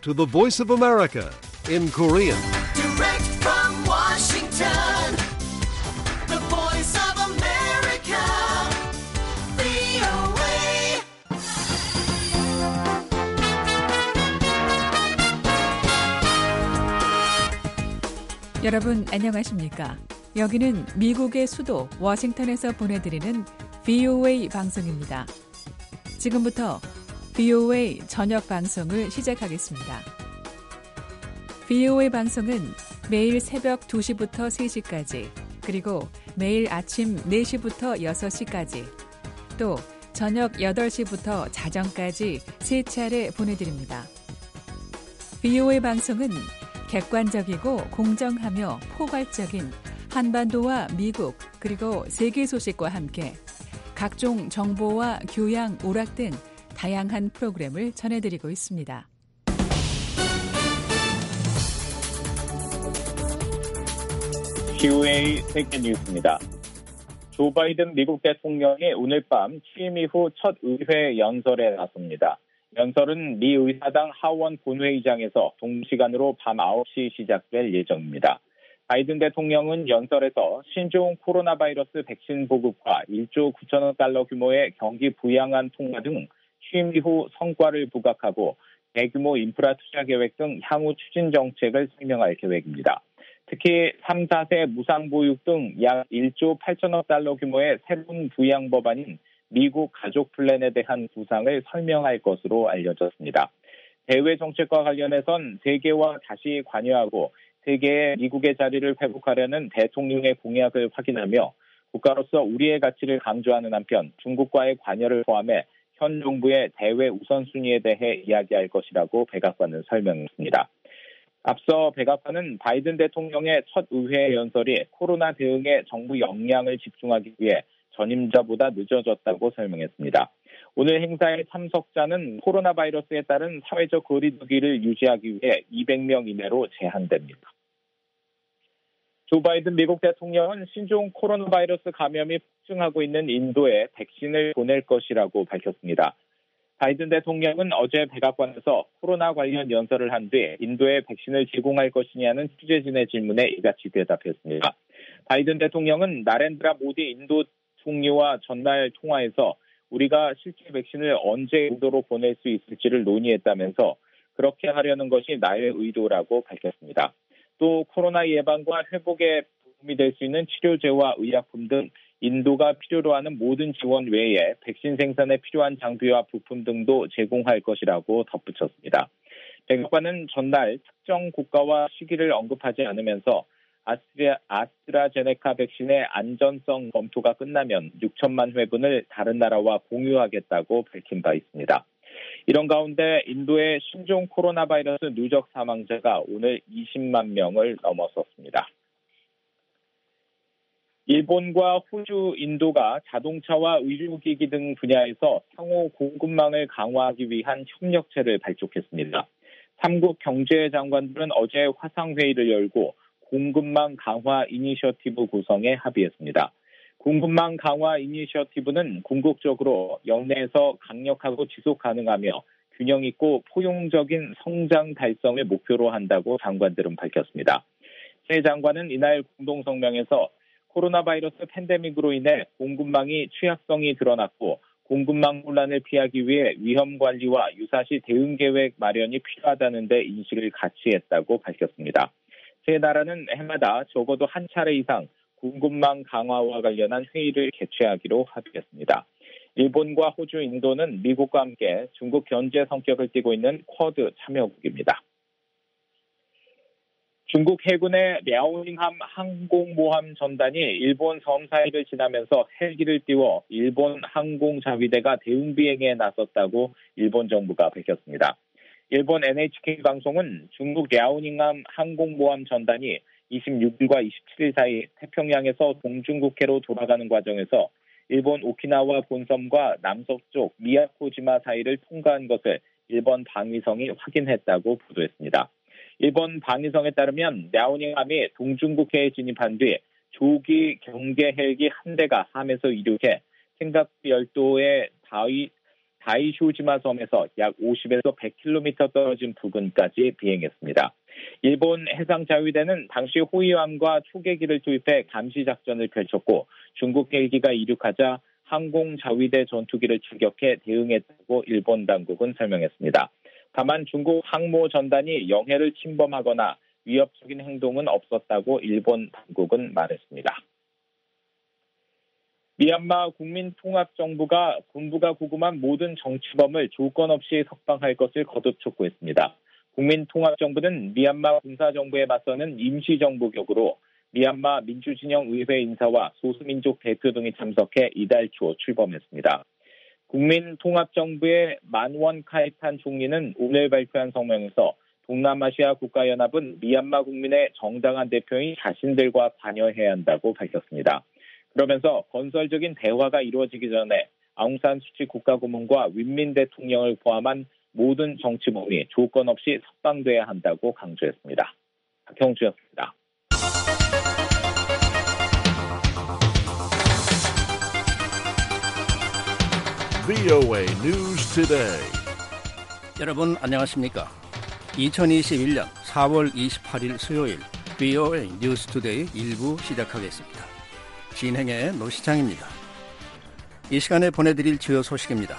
to the Voice of America in Korean. Direct from Washington, the Voice of America, VOA. 여러분 안녕하십니까? 여기는 미국의 수도 워싱턴에서 보내드리는 VOA 방송입니다. 지금부터 VOA 저녁 방송을 시작하겠습니다. VOA 방송은 매일 새벽 2시부터 3시까지, 그리고 매일 아침 4시부터 6시까지, 또 저녁 8시부터 자정까지 3차례 보내드립니다. VOA 방송은 객관적이고 공정하며 포괄적인 한반도와 미국 그리고 세계 소식과 함께 각종 정보와 교양, 오락 등 다양한 프로그램을 전해드리고 있습니다. VOA 세계 뉴스입니다. 조 바이든 미국 대통령이 오늘 밤 취임 이후 첫 의회 연설에 나섭니다. 연설은 미 의사당 하원 본회의장에서 동시간으로 밤 9시 시작될 예정입니다. 바이든 대통령은 연설에서 신종 코로나 바이러스 백신 보급과 1조 9천억 달러 규모의 경기 부양안 통과 등 취임 이후 성과를 부각하고 대규모 인프라 투자 계획 등 향후 추진 정책을 설명할 계획입니다. 특히 3, 4세 무상보육 등 약 1조 8천억 달러 규모의 새로운 부양 법안인 미국 가족 플랜에 대한 구상을 설명할 것으로 알려졌습니다. 대외 정책과 관련해선 세계와 다시 관여하고 세계의 미국의 자리를 회복하려는 대통령의 공약을 확인하며 국가로서 우리의 가치를 강조하는 한편 중국과의 관여를 포함해 현 정부의 대외 우선순위에 대해 이야기할 것이라고 백악관은 설명했습니다. 앞서 백악관은 바이든 대통령의 첫 의회 연설이 코로나 대응에 정부 역량을 집중하기 위해 전임자보다 늦어졌다고 설명했습니다. 오늘 행사의 참석자는 코로나 바이러스에 따른 사회적 거리두기를 유지하기 위해 200명 이내로 제한됩니다. 조 바이든 미국 대통령은 신종 코로나 바이러스 감염이 폭증하고 있는 인도에 백신을 보낼 것이라고 밝혔습니다. 바이든 대통령은 어제 백악관에서 코로나 관련 연설을 한 뒤 인도에 백신을 제공할 것이냐는 취재진의 질문에 이같이 대답했습니다. 바이든 대통령은 나렌드라 모디 인도 총리와 전날 통화에서 우리가 실제 백신을 언제 인도로 보낼 수 있을지를 논의했다면서 그렇게 하려는 것이 나의 의도라고 밝혔습니다. 또 코로나 예방과 회복에 도움이 될 수 있는 치료제와 의약품 등 인도가 필요로 하는 모든 지원 외에 백신 생산에 필요한 장비와 부품 등도 제공할 것이라고 덧붙였습니다. 백악관은 전날 특정 국가와 시기를 언급하지 않으면서 아스트라제네카 백신의 안전성 검토가 끝나면 6천만 회분을 다른 나라와 공유하겠다고 밝힌 바 있습니다. 이런 가운데 인도의 신종 코로나 바이러스 누적 사망자가 오늘 20만 명을 넘어섰습니다. 일본과 호주, 인도가 자동차와 의료기기 등 분야에서 상호 공급망을 강화하기 위한 협력체를 발족했습니다. 3국 경제장관들은 어제 화상회의를 열고 공급망 강화 이니셔티브 구성에 합의했습니다. 공급망 강화 이니셔티브는 궁극적으로 역내에서 강력하고 지속 가능하며 균형 있고 포용적인 성장 달성을 목표로 한다고 장관들은 밝혔습니다. 세 장관은 이날 공동성명에서 코로나 바이러스 팬데믹으로 인해 공급망이 취약성이 드러났고 공급망 혼란을 피하기 위해 위험 관리와 유사시 대응 계획 마련이 필요하다는 데 인식을 같이 했다고 밝혔습니다. 세 나라는 해마다 적어도 한 차례 이상 공급망 강화와 관련한 회의를 개최하기로 합의했습니다. 일본과 호주, 인도는 미국과 함께 중국 견제 성격을 띠고 있는 쿼드 참여국입니다. 중국 해군의 랴오닝함 항공모함 전단이 일본 섬 사이를 지나면서 헬기를 띄워 일본 항공자위대가 대응 비행에 나섰다고 일본 정부가 밝혔습니다. 일본 NHK 방송은 중국 랴오닝함 항공모함 전단이 26일과 27일 사이 태평양에서 동중국해로 돌아가는 과정에서 일본 오키나와 본섬과 남서쪽 미야코지마 사이를 통과한 것을 일본 방위성이 확인했다고 보도했습니다. 일본 방위성에 따르면 랴오닝함이 동중국해에 진입한 뒤 조기 경계 헬기 한 대가 함에서 이륙해 생각 열도의 다이쇼지마 섬에서 약 50에서 100km 떨어진 부근까지 비행했습니다. 일본 해상자위대는 당시 호위함과 초계기를 투입해 감시 작전을 펼쳤고 중국 헬기가 이륙하자 항공자위대 전투기를 추격해 대응했다고 일본 당국은 설명했습니다. 다만 중국 항모 전단이 영해를 침범하거나 위협적인 행동은 없었다고 일본 당국은 말했습니다. 미얀마 국민통합정부가 군부가 구금한 모든 정치범을 조건 없이 석방할 것을 거듭 촉구했습니다. 국민통합정부는 미얀마 군사정부에 맞서는 임시정부격으로 미얀마 민주진영 의회 인사와 소수민족 대표 등이 참석해 이달 초 출범했습니다. 국민통합정부의 만원 카이탄 총리는 오늘 발표한 성명에서 동남아시아 국가연합은 미얀마 국민의 정당한 대표인 자신들과 관여해야 한다고 밝혔습니다. 그러면서 건설적인 대화가 이루어지기 전에 아웅산 수치 국가고문과 윈민 대통령을 포함한 모든 정치범이 조건 없이 석방돼야 한다고 강조했습니다. 박형주였습니다. VOA News Today. 여러분 안녕하십니까? 2021년 4월 28일 수요일 VOA News Today 1부 시작하겠습니다. 진행의 노시장입니다. 이 시간에 보내드릴 주요 소식입니다.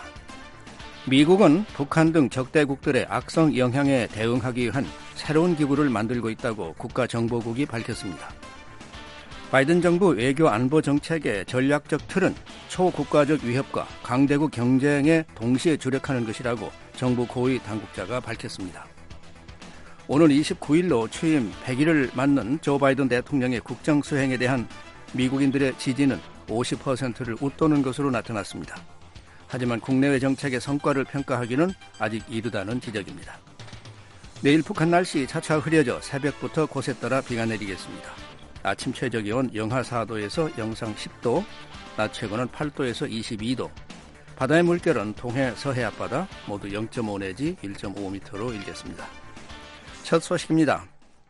미국은 북한 등 적대국들의 악성 영향에 대응하기 위한 새로운 기구를 만들고 있다고 국가정보국이 밝혔습니다. 바이든 정부 외교 안보 정책의 전략적 틀은 초국가적 위협과 강대국 경쟁에 동시에 주력하는 것이라고 정부 고위 당국자가 밝혔습니다. 오늘 29일로 취임 100일을 맞는 조 바이든 대통령의 국정수행에 대한 미국인들의 지지는 50%를 웃도는 것으로 나타났습니다. 하지만 국내외 정책의 성과를 평가하기는 아직 이르다는 지적입니다. 내일 북한 날씨 차차 흐려져 새벽부터 곳에 따라 비가 내리겠습니다. 아침 최저기온 영하 4도에서 영상 10도, 낮 최고는 8도에서 22도, 바다의 물결은 동해 서해 앞바다 모두 0.5 내지 1.5m로 일겠습니다. 첫 소식입니다.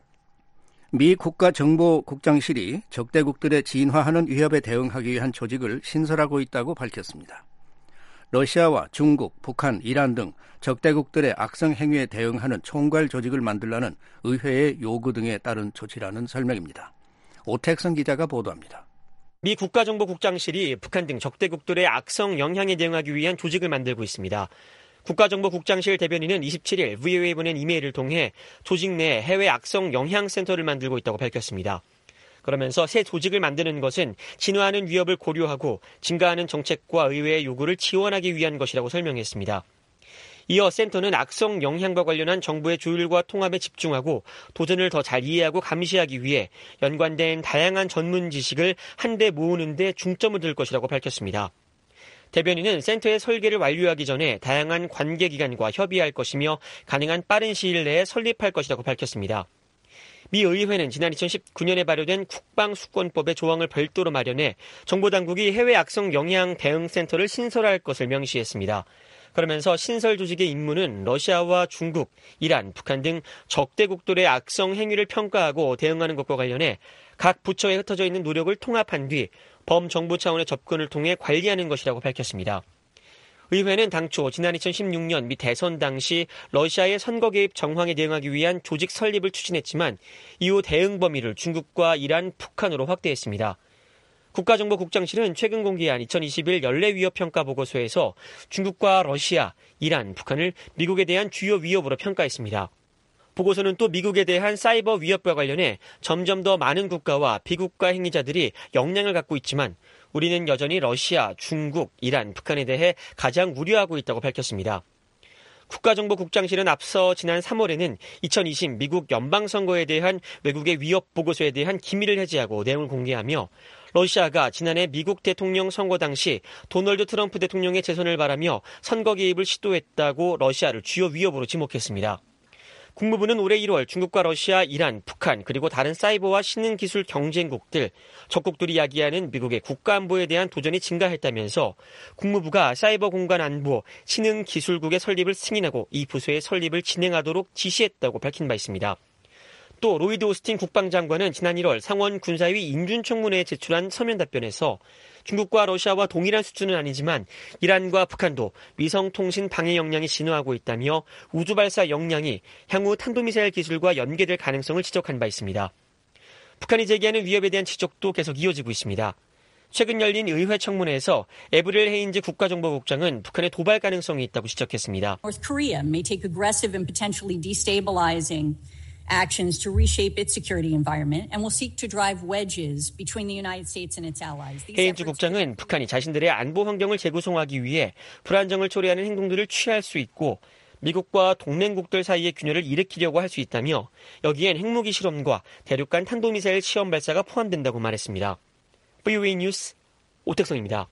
미 국가정보국장실이 적대국들의 진화하는 위협에 대응하기 위한 조직을 신설하고 있다고 밝혔습니다. 러시아와 중국, 북한, 이란 등 적대국들의 악성 행위에 대응하는 총괄 조직을 만들라는 의회의 요구 등에 따른 조치라는 설명입니다. 오택선 기자가 보도합니다. 미 국가정보국장실이 북한 등 적대국들의 악성 영향에 대응하기 위한 조직을 만들고 있습니다. 국가정보국장실 대변인은 27일 VOA에 보낸 이메일을 통해 조직 내 해외 악성 영향센터를 만들고 있다고 밝혔습니다. 그러면서 새 조직을 만드는 것은 진화하는 위협을 고려하고 증가하는 정책과 의회의 요구를 지원하기 위한 것이라고 설명했습니다. 이어 센터는 악성 영향과 관련한 정부의 조율과 통합에 집중하고 도전을 더 잘 이해하고 감시하기 위해 연관된 다양한 전문 지식을 한데 모으는 데 중점을 둘 것이라고 밝혔습니다. 대변인은 센터의 설계를 완료하기 전에 다양한 관계기관과 협의할 것이며 가능한 빠른 시일 내에 설립할 것이라고 밝혔습니다. 미 의회는 지난 2019년에 발효된 국방수권법의 조항을 별도로 마련해 정보당국이 해외 악성 영향 대응센터를 신설할 것을 명시했습니다. 그러면서 신설 조직의 임무는 러시아와 중국, 이란, 북한 등 적대국들의 악성 행위를 평가하고 대응하는 것과 관련해 각 부처에 흩어져 있는 노력을 통합한 뒤 범정부 차원의 접근을 통해 관리하는 것이라고 밝혔습니다. 의회는 당초 지난 2016년 미 대선 당시 러시아의 선거 개입 정황에 대응하기 위한 조직 설립을 추진했지만 이후 대응 범위를 중국과 이란, 북한으로 확대했습니다. 국가정보국장실은 최근 공개한 2021 연례위협평가 보고서에서 중국과 러시아, 이란, 북한을 미국에 대한 주요 위협으로 평가했습니다. 보고서는 또 미국에 대한 사이버 위협과 관련해 점점 더 많은 국가와 비국가 행위자들이 역량을 갖고 있지만 우리는 여전히 러시아, 중국, 이란, 북한에 대해 가장 우려하고 있다고 밝혔습니다. 국가정보국장실은 앞서 지난 3월에는 2020 미국 연방선거에 대한 외국의 위협 보고서에 대한 기밀을 해제하고 내용을 공개하며 러시아가 지난해 미국 대통령 선거 당시 도널드 트럼프 대통령의 재선을 바라며 선거 개입을 시도했다고 러시아를 주요 위협으로 지목했습니다. 국무부는 올해 1월 중국과 러시아, 이란, 북한 그리고 다른 사이버와 신흥기술 경쟁국들, 적국들이 야기하는 미국의 국가안보에 대한 도전이 증가했다면서 국무부가 사이버 공간 안보 신흥기술국의 설립을 승인하고 이 부서의 설립을 진행하도록 지시했다고 밝힌 바 있습니다. 또 로이드 오스틴 국방장관은 지난 1월 상원 군사위 인준청문회에 제출한 서면 답변에서 중국과 러시아와 동일한 수준은 아니지만 이란과 북한도 위성통신 방해 역량이 진화하고 있다며 우주발사 역량이 향후 탄도미사일 기술과 연계될 가능성을 지적한 바 있습니다. 북한이 제기하는 위협에 대한 지적도 계속 이어지고 있습니다. 최근 열린 의회 청문회에서 에브릴 헤인즈 국가정보국장은 북한의 도발 가능성이 있다고 지적했습니다. North Korea may take aggressive and potentially destabilizing actions to reshape its security environment and will seek to drive wedges between the United States and its allies. 헤인즈 국장은 북한이 자신들의 안보 환경을 재구성하기 위해 불안정을 초래하는 행동들을 취할 수 있고 미국과 동맹국들 사이의 균열을 일으키려고 할 수 있다며 여기엔 핵무기 실험과 대륙간 탄도미사일 시험 발사가 포함된다고 말했습니다. VOA 뉴스 오택성입니다.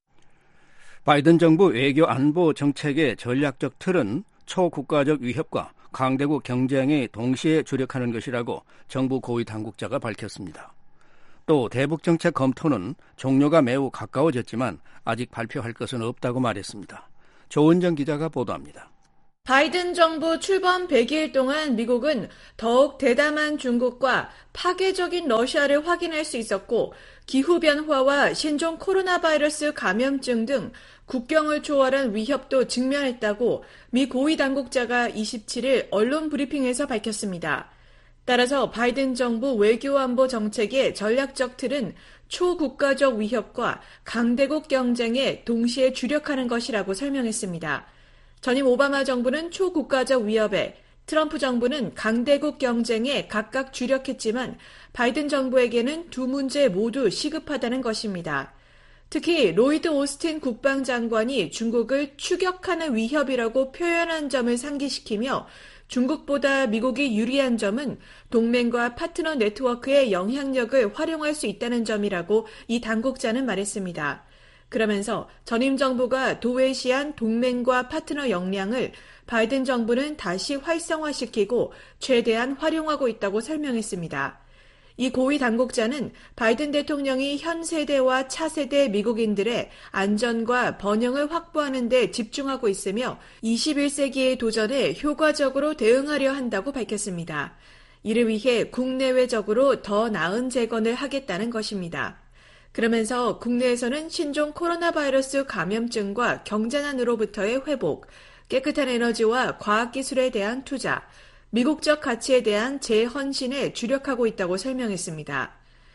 바이든 정부 외교 안보 정책의 전략적 틀은 초국가적 위협과 강대국 경쟁에 동시에 주력하는 것이라고 정부 고위 당국자가 밝혔습니다. 또 대북 정책 검토는 종료가 매우 가까워졌지만 아직 발표할 것은 없다고 말했습니다. 조은정 기자가 보도합니다. 바이든 정부 출범 100일 동안 미국은 더욱 대담한 중국과 파괴적인 러시아를 확인할 수 있었고 기후변화와 신종 코로나 바이러스 감염증 등 국경을 초월한 위협도 직면했다고 미 고위 당국자가 27일 언론 브리핑에서 밝혔습니다. 따라서 바이든 정부 외교안보 정책의 전략적 틀은 초국가적 위협과 강대국 경쟁에 동시에 주력하는 것이라고 설명했습니다. 전임 오바마 정부는 초국가적 위협에, 트럼프 정부는 강대국 경쟁에 각각 주력했지만 바이든 정부에게는 두 문제 모두 시급하다는 것입니다. 특히 로이드 오스틴 국방장관이 중국을 추격하는 위협이라고 표현한 점을 상기시키며 중국보다 미국이 유리한 점은 동맹과 파트너 네트워크의 영향력을 활용할 수 있다는 점이라고 이 당국자는 말했습니다. 그러면서 전임 정부가 도외시한 동맹과 파트너 역량을 바이든 정부는 다시 활성화시키고 최대한 활용하고 있다고 설명했습니다. 이 고위 당국자는 바이든 대통령이 현 세대와 차세대 미국인들의 안전과 번영을 확보하는 데 집중하고 있으며 21세기의 도전에 효과적으로 대응하려 한다고 밝혔습니다. 이를 위해 국내외적으로 더 나은 재건을 하겠다는 것입니다. 그러면서 국내에서는 신종 코로나 바이러스 감염증과 경제난으로부터의 회복, 깨끗한 에너지와 과학기술에 대한 투자, 미국적 가치에 대한 재헌신에 주력하고 있다고 설명했습니다.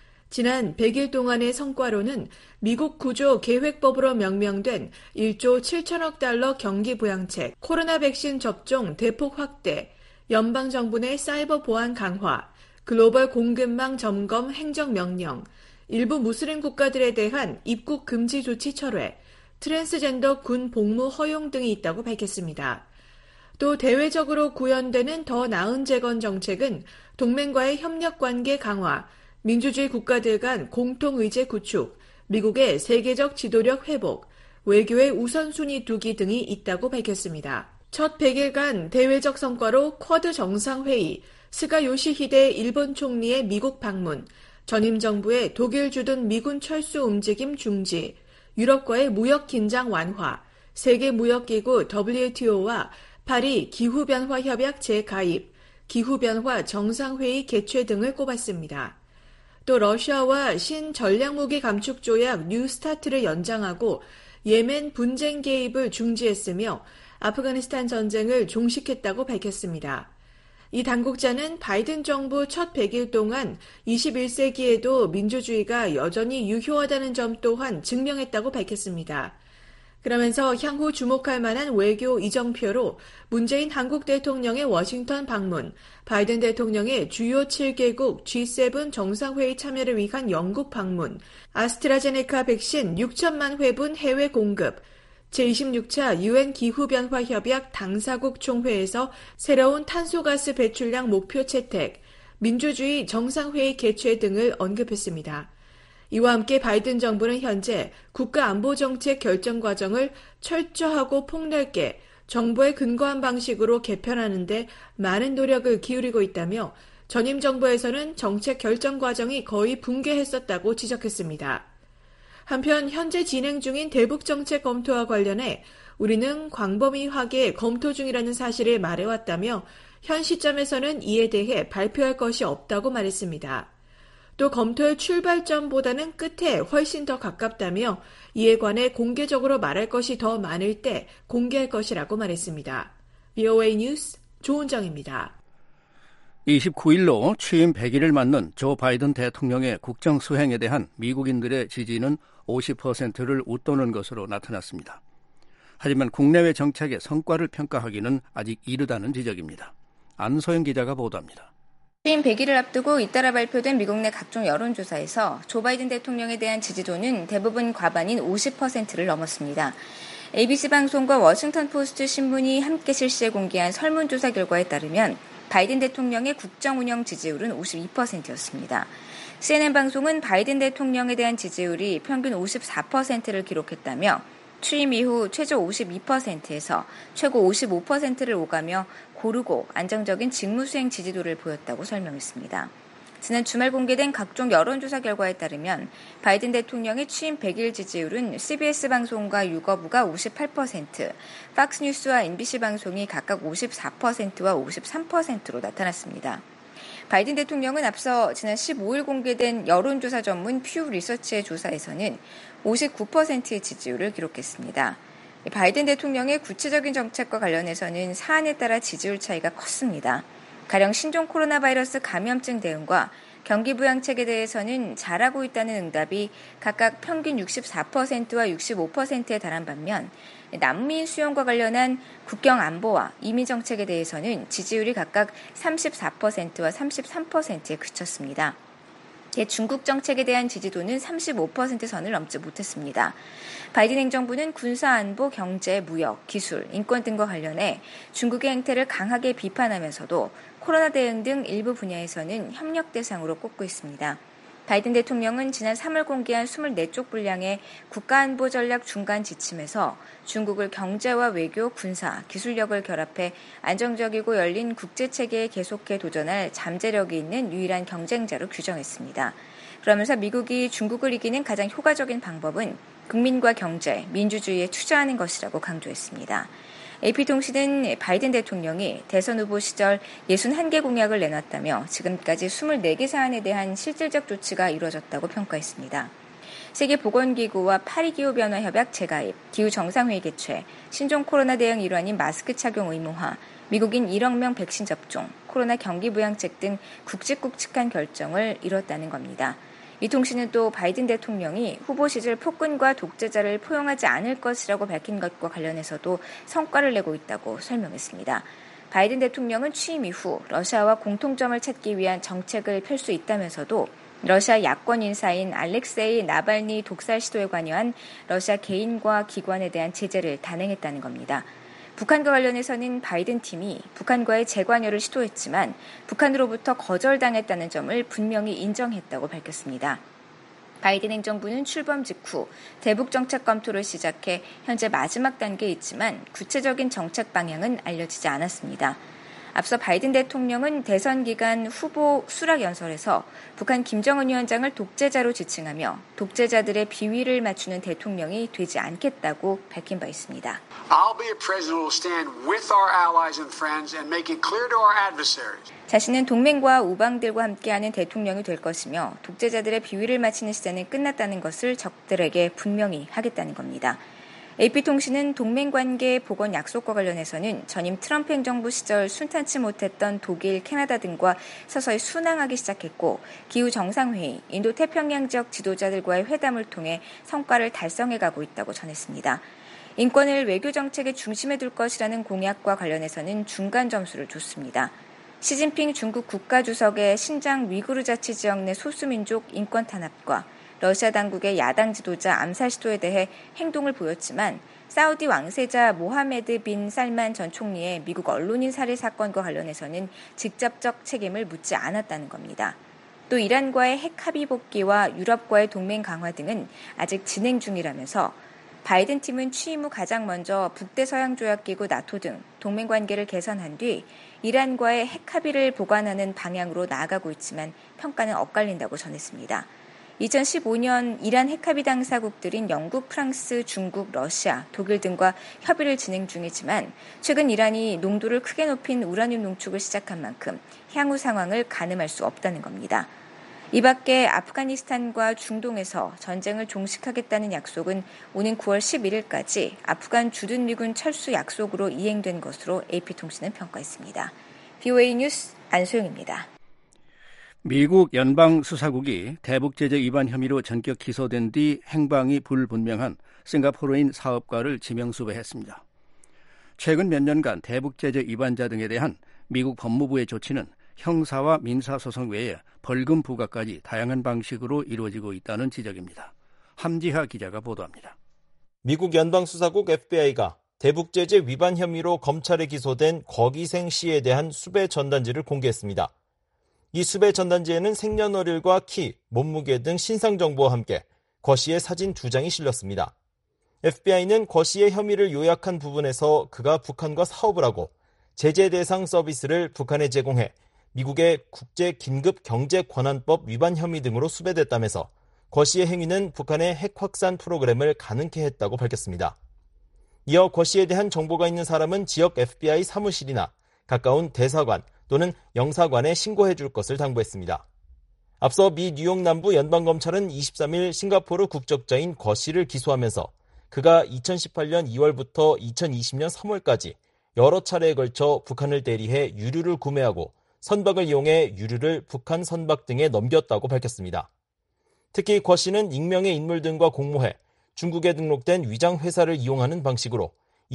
지난 100일 동안의 성과로는 미국 구조 계획법으로 명명된 1조 7천억 달러 경기 부양책, 코로나 백신 접종 대폭 확대, 연방정부 내 사이버 보안 강화, 글로벌 공급망 점검 행정명령, 일부 무슬림 국가들에 대한 입국 금지 조치 철회, 트랜스젠더 군 복무 허용 등이 있다고 밝혔습니다. 또 대외적으로 구현되는 더 나은 재건 정책은 동맹과의 협력관계 강화, 민주주의 국가들 간 공통의제 구축, 미국의 세계적 지도력 회복, 외교의 우선순위 두기 등이 있다고 밝혔습니다. 첫 100일간 대외적 성과로 쿼드 정상회의, 스가 요시히데 일본 총리의 미국 방문, 전임 정부의 독일 주둔 미군 철수 움직임 중지, 유럽과의 무역 긴장 완화, 세계무역기구 WTO와 파리 기후변화 협약 재가입, 기후변화 정상회의 개최 등을 꼽았습니다. 또 러시아와 신전략무기 감축 조약 뉴스타트를 연장하고 예멘 분쟁 개입을 중지했으며 아프가니스탄 전쟁을 종식했다고 밝혔습니다. 이 당국자는 바이든 정부 첫 100일 동안 21세기에도 민주주의가 여전히 유효하다는 점 또한 증명했다고 밝혔습니다. 그러면서 향후 주목할 만한 외교 이정표로 문재인 한국 대통령의 워싱턴 방문, 바이든 대통령의 주요 7개국 G7 정상회의 참여를 위한 영국 방문, 아스트라제네카 백신 6천만 회분 해외 공급, 제26차 UN 기후변화협약 당사국 총회에서 새로운 탄소가스 배출량 목표 채택, 민주주의 정상회의 개최 등을 언급했습니다. 이와 함께 바이든 정부는 현재 국가안보정책 결정 과정을 철저하고 폭넓게 정보에 근거한 방식으로 개편하는 데 많은 노력을 기울이고 있다며 전임 정부에서는 정책 결정 과정이 거의 붕괴했었다고 지적했습니다. 한편 현재 진행 중인 대북정책 검토와 관련해 우리는 광범위하게 검토 중이라는 사실을 말해왔다며 현 시점에서는 이에 대해 발표할 것이 없다고 말했습니다. 또 검토의 출발점보다는 끝에 훨씬 더 가깝다며 이에 관해 공개적으로 말할 것이 더 많을 때 공개할 것이라고 말했습니다. VOA 뉴스 조은정입니다. 29일로 취임 100일을 맞는 조 바이든 대통령의 국정 수행에 대한 미국인들의 지지는 50%를 웃도는 것으로 나타났습니다. 하지만 국내외 정책의 성과를 평가하기는 아직 이르다는 지적입니다. 안소영 기자가 보도합니다. 취임 100일을 앞두고 잇따라 발표된 미국 내 각종 여론조사에서 조 바이든 대통령에 대한 지지도는 대부분 과반인 50%를 넘었습니다. ABC 방송과 워싱턴 포스트 신문이 함께 실시해 공개한 설문조사 결과에 따르면 바이든 대통령의 국정 운영 지지율은 52%였습니다. CNN 방송은 바이든 대통령에 대한 지지율이 평균 54%를 기록했다며 취임 이후 최저 52%에서 최고 55%를 오가며 고르고 안정적인 직무 수행 지지도를 보였다고 설명했습니다. 지난 주말 공개된 각종 여론조사 결과에 따르면 바이든 대통령의 취임 100일 지지율은 CBS 방송과 유거부가 58%, 팍스뉴스와 MBC 방송이 각각 54%와 53%로 나타났습니다. 바이든 대통령은 앞서 지난 15일 공개된 여론조사 전문 퓨 리서치의 조사에서는 59%의 지지율을 기록했습니다. 바이든 대통령의 구체적인 정책과 관련해서는 사안에 따라 지지율 차이가 컸습니다. 가령 신종 코로나 바이러스 감염증 대응과 경기 부양책에 대해서는 잘하고 있다는 응답이 각각 평균 64%와 65%에 달한 반면 난민 수용과 관련한 국경 안보와 이민 정책에 대해서는 지지율이 각각 34%와 33%에 그쳤습니다. 중국 정책에 대한 지지도는 35% 선을 넘지 못했습니다. 바이든 행정부는 군사 안보, 경제, 무역, 기술, 인권 등과 관련해 중국의 행태를 강하게 비판하면서도 코로나 대응 등 일부 분야에서는 협력 대상으로 꼽고 있습니다. 바이든 대통령은 지난 3월 공개한 24쪽 분량의 국가안보 전략 중간 지침에서 중국을 경제와 외교, 군사, 기술력을 결합해 안정적이고 열린 국제체계에 계속해 도전할 잠재력이 있는 유일한 경쟁자로 규정했습니다. 그러면서 미국이 중국을 이기는 가장 효과적인 방법은 국민과 경제, 민주주의에 투자하는 것이라고 강조했습니다. AP통신은 바이든 대통령이 대선 후보 시절 61개 공약을 내놨다며 지금까지 24개 사안에 대한 실질적 조치가 이루어졌다고 평가했습니다. 세계보건기구와 파리기후변화협약 재가입, 기후정상회의 개최, 신종 코로나 대응 일환인 마스크 착용 의무화, 미국인 1억 명 백신 접종, 코로나 경기 부양책 등 굵직굵직한 결정을 이뤘다는 겁니다. 이 통신은 또 바이든 대통령이 후보 시절 폭군과 독재자를 포용하지 않을 것이라고 밝힌 것과 관련해서도 성과를 내고 있다고 설명했습니다. 바이든 대통령은 취임 이후 러시아와 공통점을 찾기 위한 정책을 펼 수 있다면서도 러시아 야권 인사인 알렉세이 나발니 독살 시도에 관여한 러시아 개인과 기관에 대한 제재를 단행했다는 겁니다. 북한과 관련해서는 바이든 팀이 북한과의 재관여를 시도했지만 북한으로부터 거절당했다는 점을 분명히 인정했다고 밝혔습니다. 바이든 행정부는 출범 직후 대북 정책 검토를 시작해 현재 마지막 단계에 있지만 구체적인 정책 방향은 알려지지 않았습니다. 앞서 바이든 대통령은 대선 기간 후보 수락 연설에서 북한 김정은 위원장을 독재자로 지칭하며 독재자들의 비위를 맞추는 대통령이 되지 않겠다고 밝힌 바 있습니다. I'll be a president who will stand with our allies and friends and make it clear to our adversaries. 자신은 동맹과 우방들과 함께하는 대통령이 될 것이며 독재자들의 비위를 맞추는 시대는 끝났다는 것을 적들에게 분명히 하겠다는 겁니다. AP통신은 동맹관계 복원 약속과 관련해서는 전임 트럼프 행정부 시절 순탄치 못했던 독일, 캐나다 등과 서서히 순항하기 시작했고 기후정상회의, 인도태평양 지역 지도자들과의 회담을 통해 성과를 달성해가고 있다고 전했습니다. 인권을 외교정책의 중심에 둘 것이라는 공약과 관련해서는 중간 점수를 줬습니다. 시진핑 중국 국가주석의 신장 위구르 자치지역 내 소수민족 인권 탄압과 러시아 당국의 야당 지도자 암살 시도에 대해 행동을 보였지만 사우디 왕세자 모하메드 빈 살만 전 총리의 미국 언론인 살해 사건과 관련해서는 직접적 책임을 묻지 않았다는 겁니다. 또 이란과의 핵 합의 복귀와 유럽과의 동맹 강화 등은 아직 진행 중이라면서 바이든 팀은 취임 후 가장 먼저 북대서양조약기구 나토 등 동맹 관계를 개선한 뒤 이란과의 핵 합의를 보완하는 방향으로 나아가고 있지만 평가는 엇갈린다고 전했습니다. 2015년 이란 핵합의 당사국들인 영국, 프랑스, 중국, 러시아, 독일 등과 협의를 진행 중이지만 최근 이란이 농도를 크게 높인 우라늄 농축을 시작한 만큼 향후 상황을 가늠할 수 없다는 겁니다. 이 밖에 아프가니스탄과 중동에서 전쟁을 종식하겠다는 약속은 오는 9월 11일까지 아프간 주둔 미군 철수 약속으로 이행된 것으로 AP통신은 평가했습니다. VOA 뉴스 안소영입니다. 미국 연방수사국이 대북제재 위반 혐의로 전격 기소된 뒤 행방이 불분명한 싱가포르인 사업가를 지명수배했습니다. 최근 몇 년간 대북제재 위반자 등에 대한 미국 법무부의 조치는 형사와 민사소송 외에 벌금 부과까지 다양한 방식으로 이루어지고 있다는 지적입니다. 함지하 기자가 보도합니다. 미국 연방수사국 FBI가 대북제재 위반 혐의로 검찰에 기소된 거기생 씨에 대한 수배 전단지를 공개했습니다. 이 수배 전단지에는 생년월일과 키, 몸무게 등 신상 정보와 함께 거 씨의 사진 2장이 실렸습니다. FBI는 거 씨의 혐의를 요약한 부분에서 그가 북한과 사업을 하고 제재 대상 서비스를 북한에 제공해 미국의 국제 긴급 경제 권한법 위반 혐의 등으로 수배됐다면서 거 씨의 행위는 북한의 핵 확산 프로그램을 가능케 했다고 밝혔습니다. 이어 거 씨에 대한 정보가 있는 사람은 지역 FBI 사무실이나 가까운 대사관 또는 영사관에 신고해 줄 것을 당부했습니다. 앞서 미 뉴욕 남부 연방검찰은 23일 싱가포르 국적자인 거 씨를 기소하면서 그가 2018년 2월부터 2020년 3월까지 여러 차례에 걸쳐 북한을 대리해 유류를 구매하고 선박을 이용해 유류를 북한 선박 등에 넘겼다고 밝혔습니다. 특히 거 씨는 익명의 인물 등과 공모해 중국에 등록된 위장 회사를 이용하는 방식으로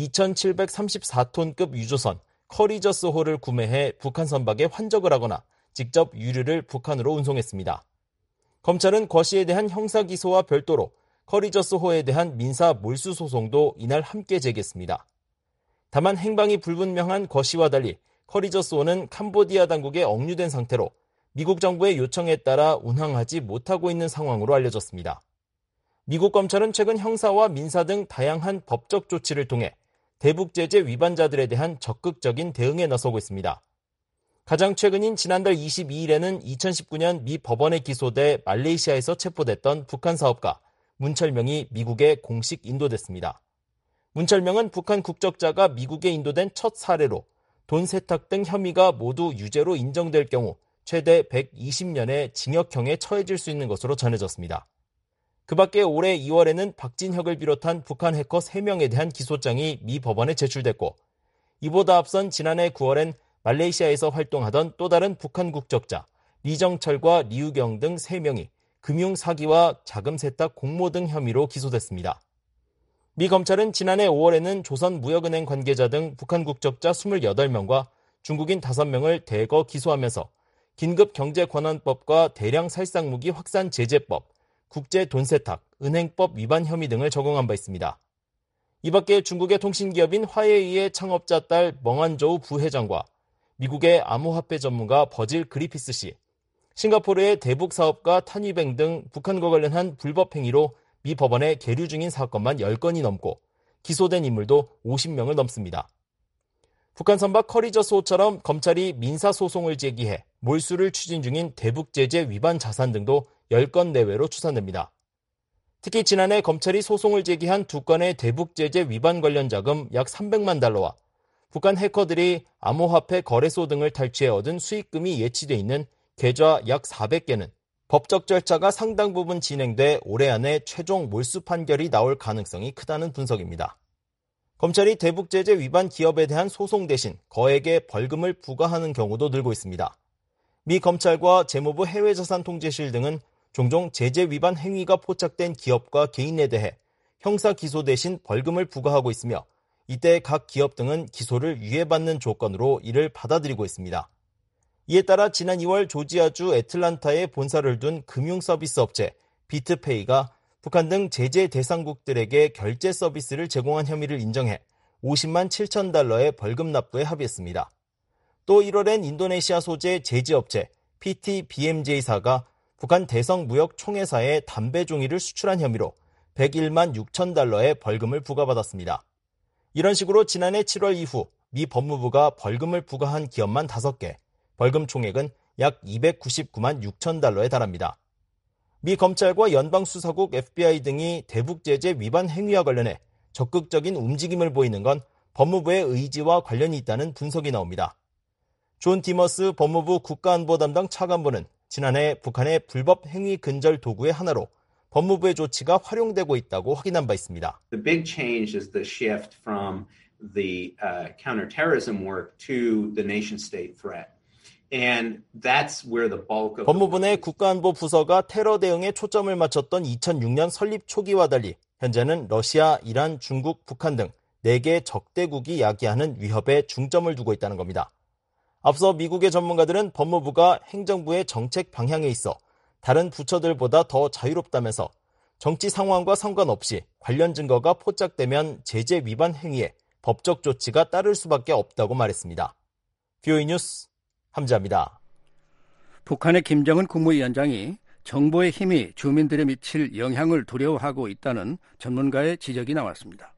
2,734톤급 유조선 커리저스호를 구매해 북한 선박에 환적을 하거나 직접 유류를 북한으로 운송했습니다. 검찰은 거 씨에 대한 형사기소와 별도로 커리저스호에 대한 민사 몰수 소송도 이날 함께 제기했습니다. 다만 행방이 불분명한 거 씨와 달리 커리저스호는 캄보디아 당국에 억류된 상태로 미국 정부의 요청에 따라 운항하지 못하고 있는 상황으로 알려졌습니다. 미국 검찰은 최근 형사와 민사 등 다양한 법적 조치를 통해 대북제재 위반자들에 대한 적극적인 대응에 나서고 있습니다. 가장 최근인 지난달 22일에는 2019년 미 법원에 기소돼 말레이시아에서 체포됐던 북한 사업가 문철명이 미국에 공식 인도됐습니다. 문철명은 북한 국적자가 미국에 인도된 첫 사례로 돈 세탁 등 혐의가 모두 유죄로 인정될 경우 최대 120년의 징역형에 처해질 수 있는 것으로 전해졌습니다. 그 밖에 올해 2월에는 박진혁을 비롯한 북한 해커 3명에 대한 기소장이 미 법원에 제출됐고 이보다 앞선 지난해 9월엔 말레이시아에서 활동하던 또 다른 북한 국적자 리정철과 리우경 등 3명이 금융 사기와 자금 세탁 공모 등 혐의로 기소됐습니다. 미 검찰은 지난해 5월에는 조선무역은행 관계자 등 북한 국적자 28명과 중국인 5명을 대거 기소하면서 긴급경제권한법과 대량살상무기 확산제재법, 국제돈세탁, 은행법 위반 혐의 등을 적용한 바 있습니다. 이 밖에 중국의 통신기업인 화웨이의 창업자 딸 멍한저우 부회장과 미국의 암호화폐 전문가 버질 그리피스 씨, 싱가포르의 대북 사업가 탄위뱅 등 북한과 관련한 불법 행위로 미 법원에 계류 중인 사건만 10건이 넘고 기소된 인물도 50명을 넘습니다. 북한 선박 커리저스호처럼 검찰이 민사소송을 제기해 몰수를 추진 중인 대북제재 위반 자산 등도 10건 내외로 추산됩니다. 특히 지난해 검찰이 소송을 제기한 2건의 대북제재 위반 관련 자금 약 300만 달러와 북한 해커들이 암호화폐 거래소 등을 탈취해 얻은 수익금이 예치돼 있는 계좌 약 400개는 법적 절차가 상당 부분 진행돼 올해 안에 최종 몰수 판결이 나올 가능성이 크다는 분석입니다. 검찰이 대북제재 위반 기업에 대한 소송 대신 거액의 벌금을 부과하는 경우도 늘고 있습니다. 미 검찰과 재무부 해외자산통제실 등은 종종 제재 위반 행위가 포착된 기업과 개인에 대해 형사 기소 대신 벌금을 부과하고 있으며 이때 각 기업 등은 기소를 유예받는 조건으로 이를 받아들이고 있습니다. 이에 따라 지난 2월 조지아주 애틀란타에 본사를 둔 금융서비스 업체 비트페이가 북한 등 제재 대상국들에게 결제 서비스를 제공한 혐의를 인정해 50만 7천 달러의 벌금 납부에 합의했습니다. 또 1월엔 인도네시아 소재 제지업체 PTBMJ사가 북한 대성무역총회사에 담배 종이를 수출한 혐의로 101만 6천 달러의 벌금을 부과받았습니다. 이런 식으로 지난해 7월 이후 미 법무부가 벌금을 부과한 기업만 5개, 벌금 총액은 약 299만 6천 달러에 달합니다. 미 검찰과 연방수사국 FBI 등이 대북제재 위반 행위와 관련해 적극적인 움직임을 보이는 건 법무부의 의지와 관련이 있다는 분석이 나옵니다. 존 디머스 법무부 국가안보 담당 차관보는 지난해 북한의 불법 행위 근절 도구의 하나로 법무부의 조치가 활용되고 있다고 확인한 바 있습니다. The big change is the shift from the counterterrorism work to the nation-state threat. And that's where the bulk of 법무부 내 국가안보 부서가 테러 대응에 초점을 맞췄던 2006년 설립 초기와 달리 현재는 러시아, 이란, 중국, 북한 등 4개 적대국이 야기하는 위협에 중점을 두고 있다는 겁니다. 앞서 미국의 전문가들은 법무부가 행정부의 정책 방향에 있어 다른 부처들보다 더 자유롭다면서 정치 상황과 상관없이 관련 증거가 포착되면 제재 위반 행위에 법적 조치가 따를 수밖에 없다고 말했습니다. VOA 뉴스 함지아입니다. 북한의 김정은 국무위원장이 정보의 힘이 주민들에 미칠 영향을 두려워하고 있다는 전문가의 지적이 나왔습니다.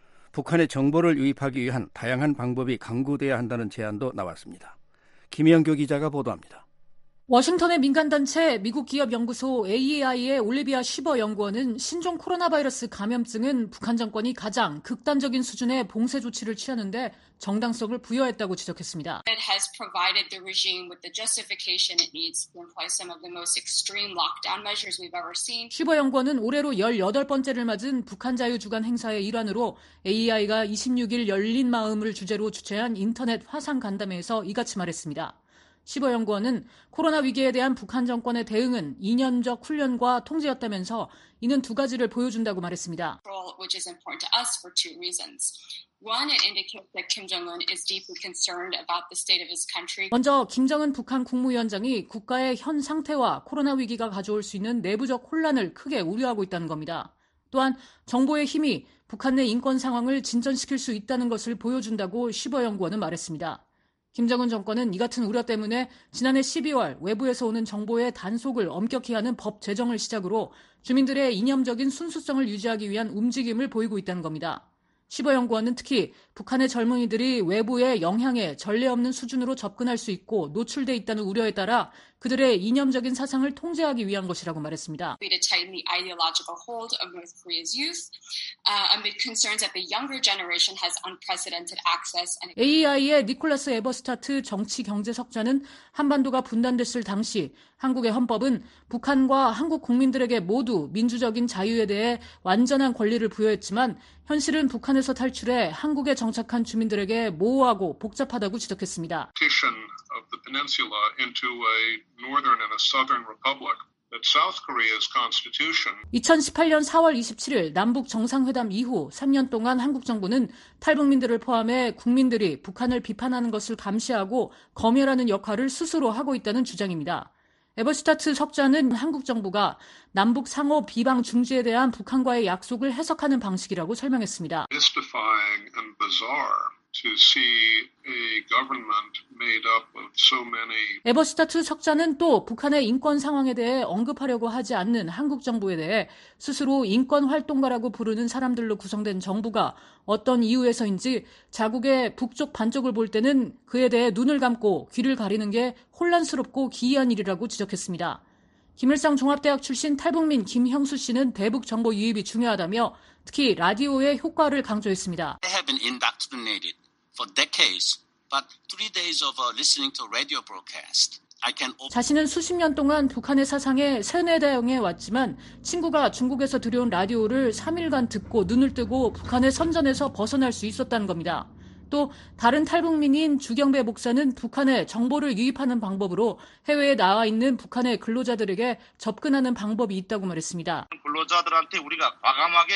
북한의 정보를 유입하기 위한 다양한 방법이 강구돼야 한다는 제안도 나왔습니다. 김영규 기자가 보도합니다. 워싱턴의 민간단체 미국 기업연구소 AEI의 올리비아 쉬버 연구원은 신종 코로나 바이러스 감염증은 북한 정권이 가장 극단적인 수준의 봉쇄 조치를 취하는데 정당성을 부여했다고 지적했습니다. It has provided the regime with the justification it needs to employ some of the most extreme lockdown measures we've ever seen. 쉬버 연구원은 올해로 18번째를 맞은 북한 자유주간 행사의 일환으로 AEI가 26일 열린 마음을 주제로 주최한 인터넷 화상 간담회에서 이같이 말했습니다. 쉬버 연구원은 코로나 위기에 대한 북한 정권의 대응은 2년적 훈련과 통제였다면서 이는 두 가지를 보여준다고 말했습니다. Which is important to us for two reasons. One, it indicates that Kim Jong-un is deeply concerned about the state of his country. 먼저 김정은 북한 국무위원장이 국가의 현 상태와 코로나 위기가 가져올 수 있는 내부적 혼란을 크게 우려하고 있다는 겁니다. 또한 정보의 힘이 북한 내 인권 상황을 진전시킬 수 있다는 것을 보여준다고 쉬버 연구원은 말했습니다. 김정은 정권은 이 같은 우려 때문에 지난해 12월 외부에서 오는 정보의 단속을 엄격히 하는 법 제정을 시작으로 주민들의 이념적인 순수성을 유지하기 위한 움직임을 보이고 있다는 겁니다. 쉬버 연구원은 특히 북한의 젊은이들이 외부의 영향에 전례 없는 수준으로 접근할 수 있고 노출돼 있다는 우려에 따라 그들의 이념적인 사상을 통제하기 위한 것이라고 말했습니다. To tighten the ideological hold of North Korea's youth amid concerns that the younger generation has unprecedented access. AEI의 니콜라스 에버스타트 정치경제석자는 한반도가 분단됐을 당시 한국의 헌법은 북한과 한국 국민들에게 모두 민주적인 자유에 대해 완전한 권리를 부여했지만 현실은 북한에서 탈출해 한국에 정착한 주민들에게 모호하고 복잡하다고 지적했습니다. Of the peninsula into a northern and a southern republic. That South Korea's constitution. 2018년 4월 27일 남북 정상회담 이후 3년 동안 한국 정부는 탈북민들을 포함해 국민들이 북한을 비판하는 것을 감시하고 검열하는 역할을 스스로 하고 있다는 주장입니다. 에버스타트 석자는 한국 정부가 남북 상호 비방 중지에 대한 북한과의 약속을 해석하는 방식이라고 설명했습니다. Mystifying and bizarre. To see a government made up of so many. 에버스타트 석자는 또 북한의 인권 상황에 대해 언급하려고 하지 않는 한국 정부에 대해 스스로 인권 활동가라고 부르는 사람들로 구성된 정부가 어떤 이유에서인지 자국의 북쪽 반쪽을 볼 때는 그에 대해 눈을 감고 귀를 가리는 게 혼란스럽고 기이한 일이라고 지적했습니다. 김일성 종합대학 출신 탈북민 김형수 씨는 대북 정보 유입이 중요하다며 특히 라디오의 효과를 강조했습니다. They have been indoctrinated for decades, but 3 days of listening to radio broadcast. 자신은 수십 년 동안 북한의 사상에 세뇌당해 왔지만 친구가 중국에서 들여온 라디오를 3일간 듣고 눈을 뜨고 북한의 선전에서 벗어날 수 있었다는 겁니다. 또 다른 탈북민인 주경배 목사는 북한에 정보를 유입하는 방법으로 해외에 나와 있는 북한의 근로자들에게 접근하는 방법이 있다고 말했습니다. 근로자들한테 우리가 과감하게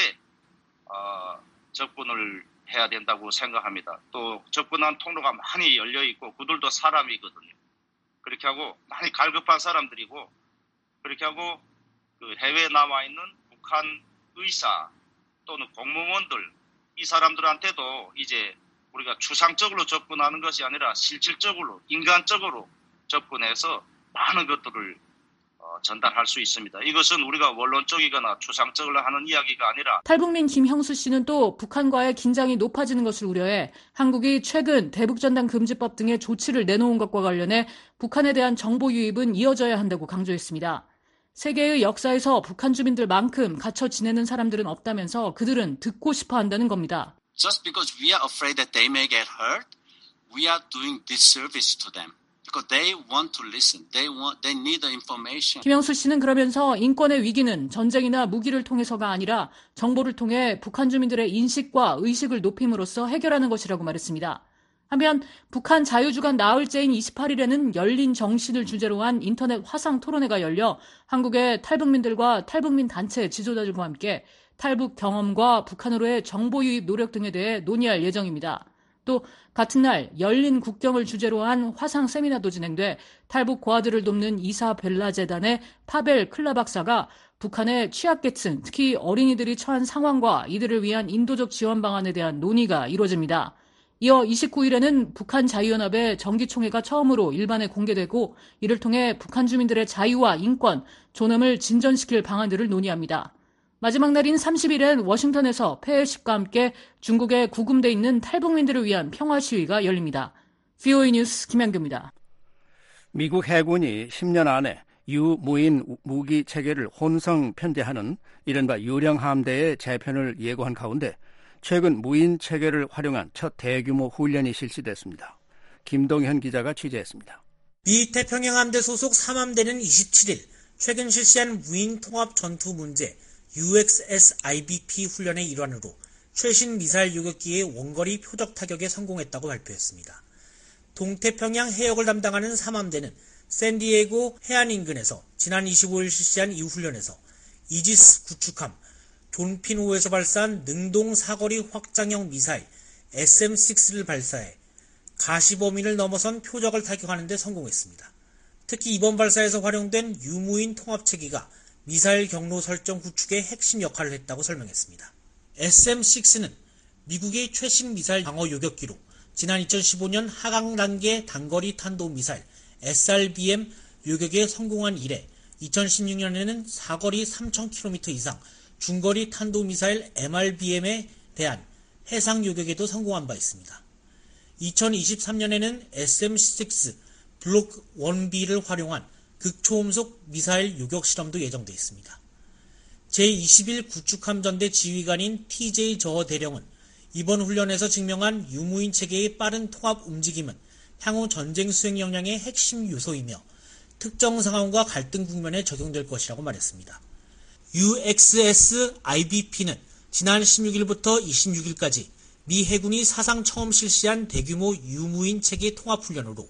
접근을 해야 된다고 생각합니다. 또 접근한 통로가 많이 열려 있고 그들도 사람이거든요. 그렇게 하고 많이 갈급한 사람들이고 그렇게 하고 그 해외에 나와 있는 북한 의사 또는 공무원들 이 사람들한테도 이제 우리가 추상적으로 접근하는 것이 아니라 실질적으로 인간적으로 접근해서 많은 것들을 전달할 수 있습니다. 이것은 우리가 원론적이거나 추상적으로 하는 이야기가 아니라 탈북민 김형수 씨는 또 북한과의 긴장이 높아지는 것을 우려해 한국이 최근 대북전단 금지법 등의 조치를 내놓은 것과 관련해 북한에 대한 정보 유입은 이어져야 한다고 강조했습니다. 세계의 역사에서 북한 주민들만큼 갇혀 지내는 사람들은 없다면서 그들은 듣고 싶어 한다는 겁니다. Just because we are afraid that they may get hurt, we are doing disservice to them. because they want to listen. They need the information. 김영수 씨는 그러면서 인권의 위기는 전쟁이나 무기를 통해서가 아니라 정보를 통해 북한 주민들의 인식과 의식을 높임으로써 해결하는 것이라고 말했습니다. 한편 북한 자유주간 나흘째인 28일에는 열린 정신을 주제로 한 인터넷 화상 토론회가 열려 한국의 탈북민들과 탈북민 단체 지도자들과 함께 탈북 경험과 북한으로의 정보 유입 노력 등에 대해 논의할 예정입니다. 또 같은 날 열린 국경을 주제로 한 화상 세미나도 진행돼 탈북 고아들을 돕는 이사벨라 재단의 파벨 클라 박사가 북한의 취약계층, 특히 어린이들이 처한 상황과 이들을 위한 인도적 지원 방안에 대한 논의가 이루어집니다. 이어 29일에는 북한 자유연합의 정기총회가 처음으로 일반에 공개되고 이를 통해 북한 주민들의 자유와 인권, 존엄을 진전시킬 방안들을 논의합니다. 마지막 날인 30일엔 워싱턴에서 폐회식과 함께 중국에 구금돼 있는 탈북민들을 위한 평화 시위가 열립니다. VOA 뉴스 김현규입니다. 미국 해군이 10년 안에 유무인 무기 체계를 혼성 편대하는 이른바 유령 함대의 재편을 예고한 가운데 최근 무인 체계를 활용한 첫 대규모 훈련이 실시됐습니다. 김동현 기자가 취재했습니다. 미 태평양 함대 소속 3함대는 27일 최근 실시한 무인 통합 전투 문제 UXS-IBP 훈련의 일환으로 최신 미사일 요격기의 원거리 표적 타격에 성공했다고 발표했습니다. 동태평양 해역을 담당하는 3함대는 샌디에고 해안 인근에서 지난 25일 실시한 이 훈련에서 이지스 구축함, 존핀호에서 발사한 능동 사거리 확장형 미사일 SM-6를 발사해 가시 범위를 넘어선 표적을 타격하는 데 성공했습니다. 특히 이번 발사에서 활용된 유무인 통합체계가 미사일 경로 설정 구축의 핵심 역할을 했다고 설명했습니다. SM-6는 미국의 최신 미사일 방어 요격기로 지난 2015년 하강 단계 단거리 탄도미사일 SRBM 요격에 성공한 이래 2016년에는 사거리 3,000km 이상 중거리 탄도미사일 MRBM에 대한 해상 요격에도 성공한 바 있습니다. 2023년에는 SM-6 블록 1B를 활용한 극초음속 미사일 요격 실험도 예정돼 있습니다. 제21 구축함전대 지휘관인 TJ 저어 대령은 이번 훈련에서 증명한 유무인 체계의 빠른 통합 움직임은 향후 전쟁 수행 역량의 핵심 요소이며 특정 상황과 갈등 국면에 적용될 것이라고 말했습니다. UXS-IBP는 지난 16일부터 26일까지 미 해군이 사상 처음 실시한 대규모 유무인 체계 통합 훈련으로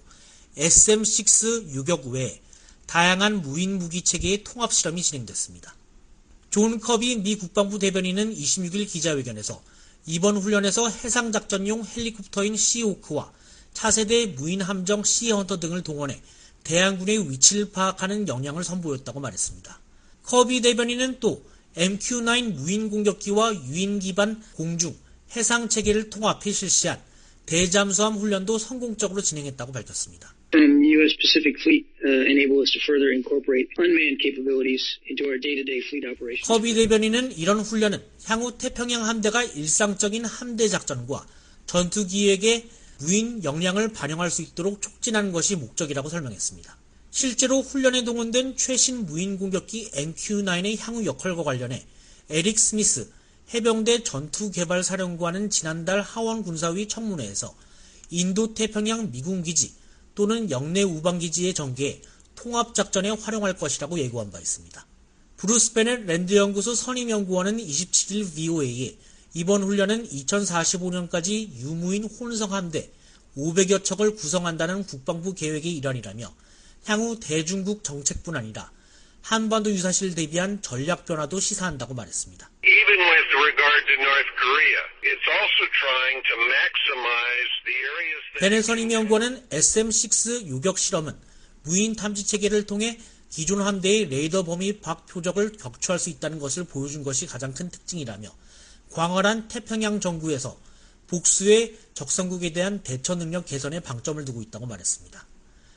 SM-6 요격 외에 다양한 무인 무기 체계의 통합 실험이 진행됐습니다. 존 커비 미 국방부 대변인은 26일 기자회견에서 이번 훈련에서 해상작전용 헬리콥터인 시호크와 차세대 무인 함정 시헌터 등을 동원해 대한군의 위치를 파악하는 역량을 선보였다고 말했습니다. 커비 대변인은 또 MQ-9 무인 공격기와 유인 기반 공중, 해상 체계를 통합해 실시한 대잠수함 훈련도 성공적으로 진행했다고 밝혔습니다. U.S. Pacific Fleet enable us to further incorporate unmanned capabilities into our day-to-day fleet operations. 커비 대변인은 이런 훈련은 향후 태평양 함대가 일상적인 함대 작전과 전투 기획에 무인 역량을 반영할 수 있도록 촉진하는 것이 목적이라고 설명했습니다. 실제로 훈련에 동원된 최신 무인 공격기 MQ-9의 향후 역할과 관련해 에릭 스미스 해병대 전투개발사령관은 지난달 하원 군사위 청문회에서 인도태평양 미군기지 또는 영내 우방기지의 전개에 통합작전에 활용할 것이라고 예고한 바 있습니다. 브루스 베넷 랜드연구소 선임연구원은 27일 VOA에 이번 훈련은 2045년까지 유무인 혼성함대 500여 척을 구성한다는 국방부 계획의 일환이라며 향후 대중국 정책뿐 아니라 한반도 유사시를 대비한 전략 변화도 시사한다고 말했습니다. Even with regard to North Korea, it's also trying to maximize the areas that... 베넷 선임연구원은 SM-6 요격 실험은 무인 탐지 체계를 통해 기존 함대의 레이더 범위 밖 표적을 격추할 수 있다는 것을 보여준 것이 가장 큰 특징이라며 광활한 태평양 정구에서 복수의 적성국에 대한 대처 능력 개선에 방점을 두고 있다고 말했습니다.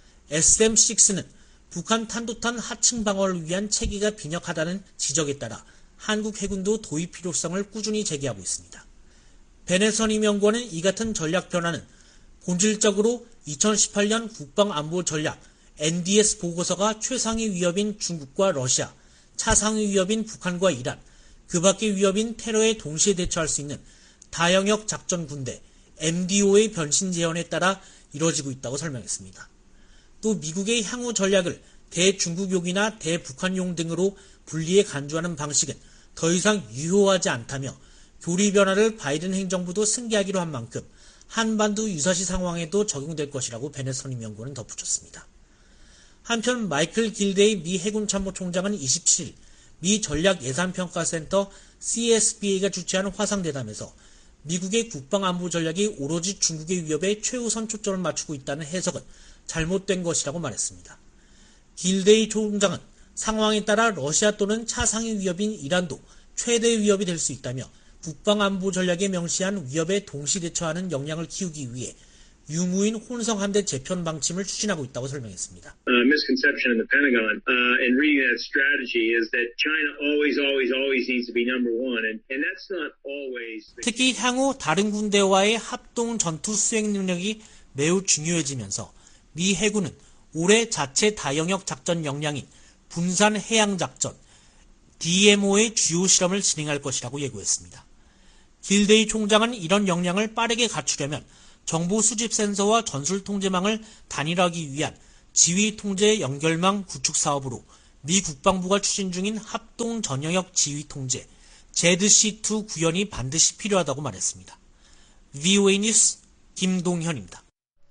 SM-6는 북한 탄도탄 하층 방어를 위한 체계가 빈약하다는 지적에 따라 한국 해군도 도입 필요성을 꾸준히 제기하고 있습니다. 베넷 선임연구원은 이 같은 전략 변화는 본질적으로 2018년 국방안보 전략 NDS 보고서가 최상위 위협인 중국과 러시아, 차상위 위협인 북한과 이란, 그 밖의 위협인 테러에 동시에 대처할 수 있는 다영역 작전 군대 MDO의 변신 제언에 따라 이루어지고 있다고 설명했습니다. 또 미국의 향후 전략을 대중국용이나 대북한용 등으로 분리해 간주하는 방식은 더 이상 유효하지 않다며 교리 변화를 바이든 행정부도 승계하기로 한 만큼 한반도 유사시 상황에도 적용될 것이라고 베넷 선임연구원은 덧붙였습니다. 한편 마이클 길데이 미 해군 참모총장은 27일 미 전략예산평가센터 CSBA가 주최한 화상대담에서 미국의 국방안보 전략이 오로지 중국의 위협에 최우선 초점을 맞추고 있다는 해석은 잘못된 것이라고 말했습니다. 길데이 총장은 상황에 따라 러시아 또는 차상위 위협인 이란도 최대 위협이 될 수 있다며 국방안보 전략에 명시한 위협에 동시 대처하는 역량을 키우기 위해 유무인 혼성함대 재편 방침을 추진하고 있다고 설명했습니다. Misconception in the Pentagon in reading that strategy is that China always needs to be number one, and that's not always. 특히 향후 다른 군대와의 합동 전투 수행 능력이 매우 중요해지면서 미 해군은 올해 자체 다영역 작전 역량인 분산 해양 작전 DMO의 주요 실험을 진행할 것이라고 예고했습니다. 길데이 총장은 이런 역량을 빠르게 갖추려면 정보 수집 센서와 전술 통제망을 단일화하기 위한 지휘 통제 연결망 구축 사업으로 미 국방부가 추진 중인 합동 전영역 지휘 통제 ZC2 구현이 반드시 필요하다고 말했습니다. VOA 뉴스 김동현입니다.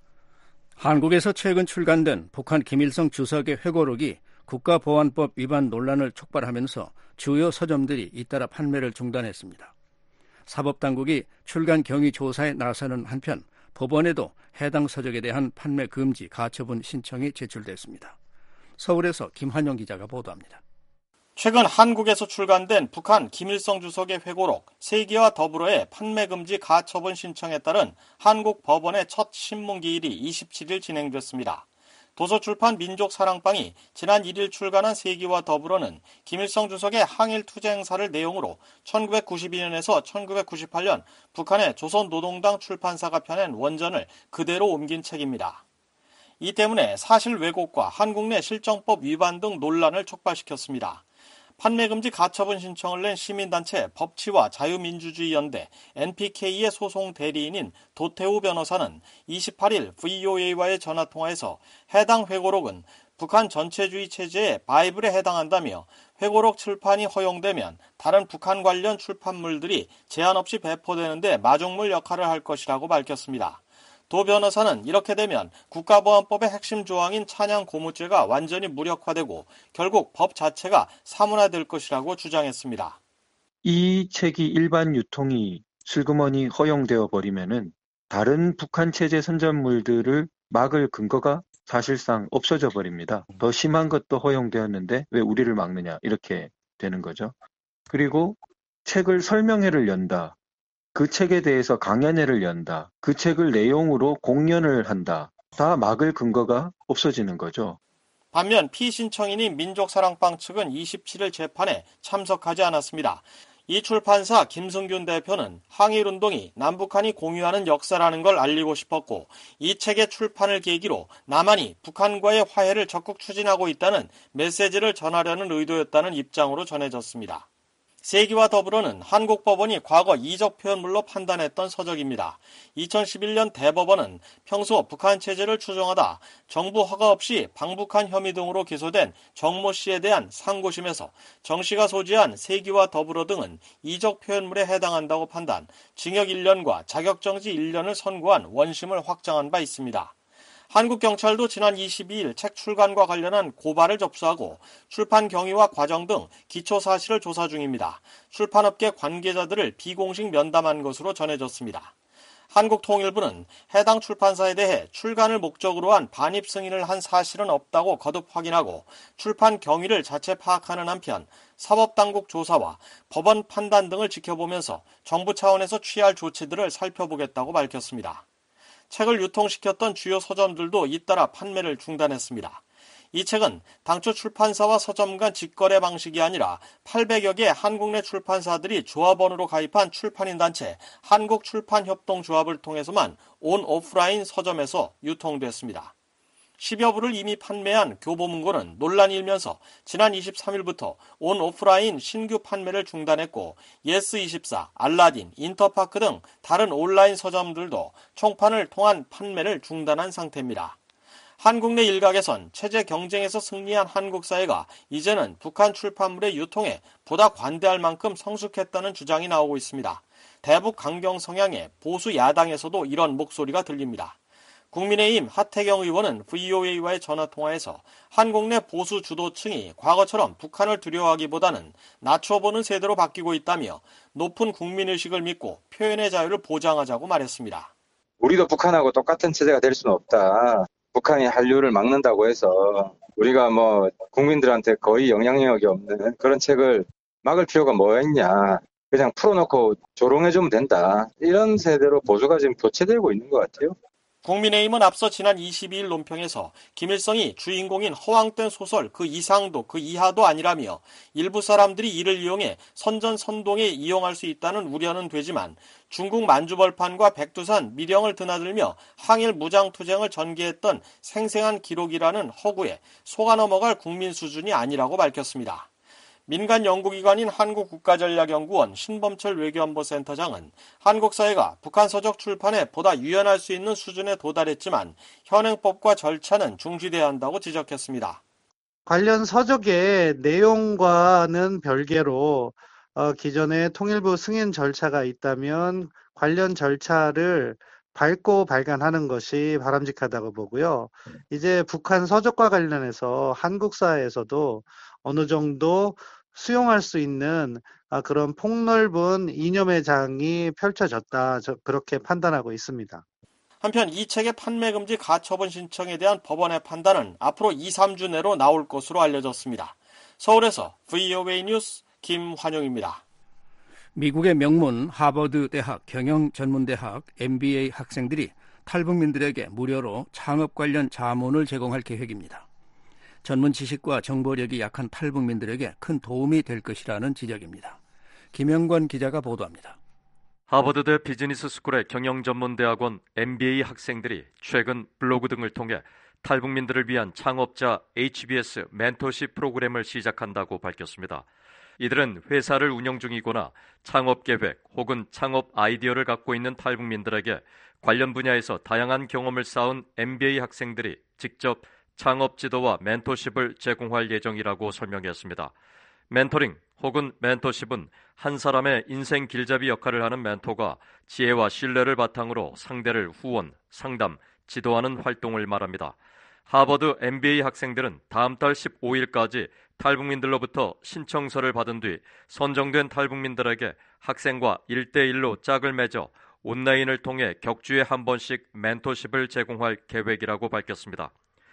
한국에서 최근 출간된 북한 김일성 주석의 회고록이 국가보안법 위반 논란을 촉발하면서 주요 서점들이 잇따라 판매를 중단했습니다. 사법당국이 출간 경위 조사에 나서는 한편 법원에도 해당 서적에 대한 판매 금지 가처분 신청이 제출됐습니다. 서울에서 김한영 기자가 보도합니다. 최근 한국에서 출간된 북한 김일성 주석의 회고록 3개와 더불어의 판매 금지 가처분 신청에 따른 한국 법원의 첫 신문기일이 27일 진행됐습니다. 도서출판 민족사랑방이 지난 1일 출간한 3기와 더불어는 김일성 주석의 항일투쟁 행사를 내용으로 1992년에서 1998년 북한의 조선노동당 출판사가 펴낸 원전을 그대로 옮긴 책입니다. 이 때문에 사실 왜곡과 한국 내 실정법 위반 등 논란을 촉발시켰습니다. 판매금지 가처분 신청을 낸 시민단체 법치와 자유민주주의연대 NPK의 소송 대리인인 도태우 변호사는 28일 VOA와의 전화통화에서 해당 회고록은 북한 전체주의 체제의 바이블에 해당한다며 회고록 출판이 허용되면 다른 북한 관련 출판물들이 제한 없이 배포되는데 마중물 역할을 할 것이라고 밝혔습니다. 도 변호사는 이렇게 되면 국가보안법의 핵심 조항인 찬양 고무죄가 완전히 무력화되고 결국 법 자체가 사문화될 것이라고 주장했습니다. 이 책이 일반 유통이 슬그머니 허용되어 버리면은 다른 북한 체제 선전물들을 막을 근거가 사실상 없어져 버립니다. 더 심한 것도 허용되었는데 왜 우리를 막느냐 이렇게 되는 거죠. 그리고 책을 설명회를 연다. 그 책에 대해서 강연회를 연다. 그 책을 내용으로 공연을 한다. 다 막을 근거가 없어지는 거죠. 반면 피신청인인 민족사랑방 측은 27일 재판에 참석하지 않았습니다. 이 출판사 김승균 대표는 항일운동이 남북한이 공유하는 역사라는 걸 알리고 싶었고 이 책의 출판을 계기로 남한이 북한과의 화해를 적극 추진하고 있다는 메시지를 전하려는 의도였다는 입장으로 전해졌습니다. 3기와 더불어는 한국 법원이 과거 이적 표현물로 판단했던 서적입니다. 2011년 대법원은 평소 북한 체제를 추종하다 정부 허가 없이 방북한 혐의 등으로 기소된 정모 씨에 대한 상고심에서 정 씨가 소지한 3기와 더불어 등은 이적 표현물에 해당한다고 판단, 징역 1년과 자격정지 1년을 선고한 원심을 확정한 바 있습니다. 한국 경찰도 지난 22일 책 출간과 관련한 고발을 접수하고 출판 경위와 과정 등 기초 사실을 조사 중입니다. 출판업계 관계자들을 비공식 면담한 것으로 전해졌습니다. 한국통일부는 해당 출판사에 대해 출간을 목적으로 한 반입 승인을 한 사실은 없다고 거듭 확인하고 출판 경위를 자체 파악하는 한편 사법당국 조사와 법원 판단 등을 지켜보면서 정부 차원에서 취할 조치들을 살펴보겠다고 밝혔습니다. 책을 유통시켰던 주요 서점들도 잇따라 판매를 중단했습니다. 이 책은 당초 출판사와 서점 간 직거래 방식이 아니라 800여 개 한국 내 출판사들이 조합원으로 가입한 출판인 단체 한국출판협동조합을 통해서만 온 오프라인 서점에서 유통됐습니다. 10여 부를 이미 판매한 교보문고는 논란이 일면서 지난 23일부터 온 오프라인 신규 판매를 중단했고 예스24, 알라딘, 인터파크 등 다른 온라인 서점들도 총판을 통한 판매를 중단한 상태입니다. 한국 내 일각에선 체제 경쟁에서 승리한 한국 사회가 이제는 북한 출판물의 유통에 보다 관대할 만큼 성숙했다는 주장이 나오고 있습니다. 대북 강경 성향의 보수 야당에서도 이런 목소리가 들립니다. 국민의힘 하태경 의원은 VOA와의 전화통화에서 한국 내 보수 주도층이 과거처럼 북한을 두려워하기보다는 낮춰보는 세대로 바뀌고 있다며 높은 국민의식을 믿고 표현의 자유를 보장하자고 말했습니다. 우리도 북한하고 똑같은 체제가 될 수는 없다. 북한이 한류를 막는다고 해서 우리가 국민들한테 거의 영향력이 없는 그런 책을 막을 필요가 뭐였냐. 그냥 풀어놓고 조롱해주면 된다. 이런 세대로 보수가 지금 교체되고 있는 것 같아요. 국민의힘은 앞서 지난 22일 논평에서 김일성이 주인공인 허황된 소설 그 이상도 그 이하도 아니라며 일부 사람들이 이를 이용해 선전선동에 이용할 수 있다는 우려는 되지만 중국 만주벌판과 백두산, 밀영을 드나들며 항일 무장투쟁을 전개했던 생생한 기록이라는 허구에 속아 넘어갈 국민 수준이 아니라고 밝혔습니다. 민간 연구기관인 한국국가전략연구원 신범철 외교안보센터장은 한국 사회가 북한 서적 출판에 보다 유연할 수 있는 수준에 도달했지만 현행법과 절차는 중시돼야 한다고 지적했습니다. 관련 서적의 내용과는 별개로 기존에 통일부 승인 절차가 있다면 관련 절차를 밟고 발간하는 것이 바람직하다고 보고요. 이제 북한 서적과 관련해서 한국 사회에서도 어느 정도 수용할 수 있는 그런 폭넓은 이념의 장이 펼쳐졌다. 그렇게 판단하고 있습니다. 한편 이 책의 판매 금지 가처분 신청에 대한 법원의 판단은 앞으로 2-3주 내로 나올 것으로 알려졌습니다. 서울에서 VOA 뉴스 김환용입니다. 미국의 명문 하버드 대학 경영전문대학 MBA 학생들이 탈북민들에게 무료로 창업 관련 자문을 제공할 계획입니다. 전문 지식과 정보력이 약한 탈북민들에게 큰 도움이 될 것이라는 지적입니다. 김영관 기자가 보도합니다. 하버드대 비즈니스 스쿨의 경영전문대학원 MBA 학생들이 최근 블로그 등을 통해 탈북민들을 위한 창업자 HBS 멘토십 프로그램을 시작한다고 밝혔습니다. 이들은 회사를 운영 중이거나 창업 계획 혹은 창업 아이디어를 갖고 있는 탈북민들에게 관련 분야에서 다양한 경험을 쌓은 MBA 학생들이 직접 창업 지도와 멘토십을 제공할 예정이라고 설명했습니다. 멘토링 혹은 멘토십은 한 사람의 인생 길잡이 역할을 하는 멘토가 지혜와 신뢰를 바탕으로 상대를 후원, 상담, 지도하는 활동을 말합니다. 하버드 MBA 학생들은 다음 달 15일까지 탈북민들로부터 신청서를 받은 뒤 선정된 탈북민들에게 학생과 1대1로 짝을 맺어 온라인을 통해 격주에 한 번씩 멘토십을 제공할 계획이라고 밝혔습니다.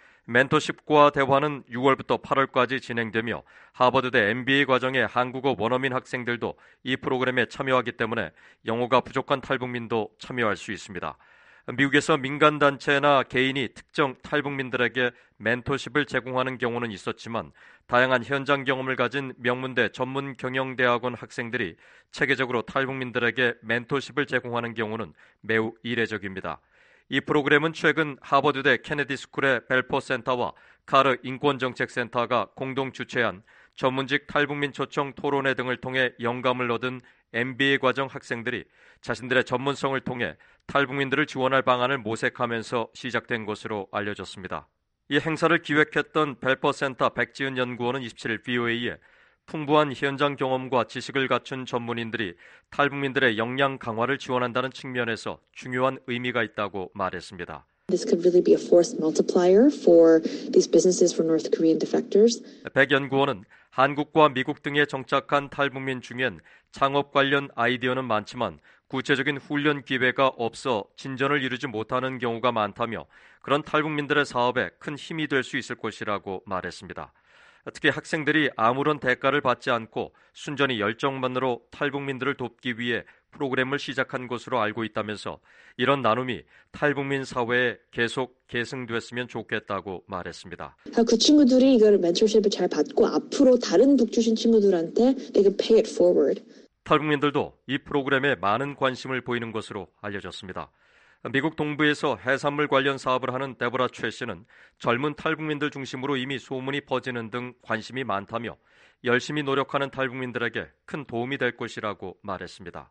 멘토십과 대화는 6월부터 8월까지 진행되며 하버드대 MBA 과정의 한국어 원어민 학생들도 이 프로그램에 참여하기 때문에 영어가 부족한 탈북민도 참여할 수 있습니다. 미국에서 민간단체나 개인이 특정 탈북민들에게 멘토십을 제공하는 경우는 있었지만 다양한 현장 경험을 가진 명문대 전문 경영대학원 학생들이 체계적으로 탈북민들에게 멘토십을 제공하는 경우는 매우 이례적입니다. 이 프로그램은 최근 하버드대 케네디 스쿨의 벨포 센터와 카르 인권정책센터가 공동 주최한 전문직 탈북민 초청 토론회 등을 통해 영감을 얻은 MBA 과정 학생들이 자신들의 전문성을 통해 탈북민들을 지원할 방안을 모색하면서 시작된 것으로 알려졌습니다. 이 행사를 기획했던 벨포 센터 백지은 연구원은 27일 VOA에 풍부한 현장 경험과 지식을 갖춘 전문인들이 탈북민들의 역량 강화를 지원한다는 측면에서 중요한 의미가 있다고 말했습니다. This could really be a force multiplier for these businesses for North Korean defectors. 백 연구원은 한국과 미국 등에 정착한 탈북민 중엔 창업 관련 아이디어는 많지만 구체적인 훈련 기회가 없어 진전을 이루지 못하는 경우가 많다며 그런 탈북민들의 사업에 큰 힘이 될 수 있을 것이라고 말했습니다. 특히 학생들이 아무런 대가를 받지 않고 순전히 열정만으로 탈북민들을 돕기 위해 프로그램을 시작한 것으로 알고 있다면서 이런 나눔이 탈북민 사회에 계속 계승됐으면 좋겠다고 말했습니다. 그 친구들이 이걸 멘토십을 잘 받고 앞으로 다른 북주신 친구들한테 they can pay it forward. 탈북민들도 이 프로그램에 많은 관심을 보이는 것으로 알려졌습니다. 미국 동부에서 해산물 관련 사업을 하는 데보라 최 씨는 젊은 탈북민들 중심으로 이미 소문이 퍼지는 등 관심이 많다며 열심히 노력하는 탈북민들에게 큰 도움이 될 것이라고 말했습니다.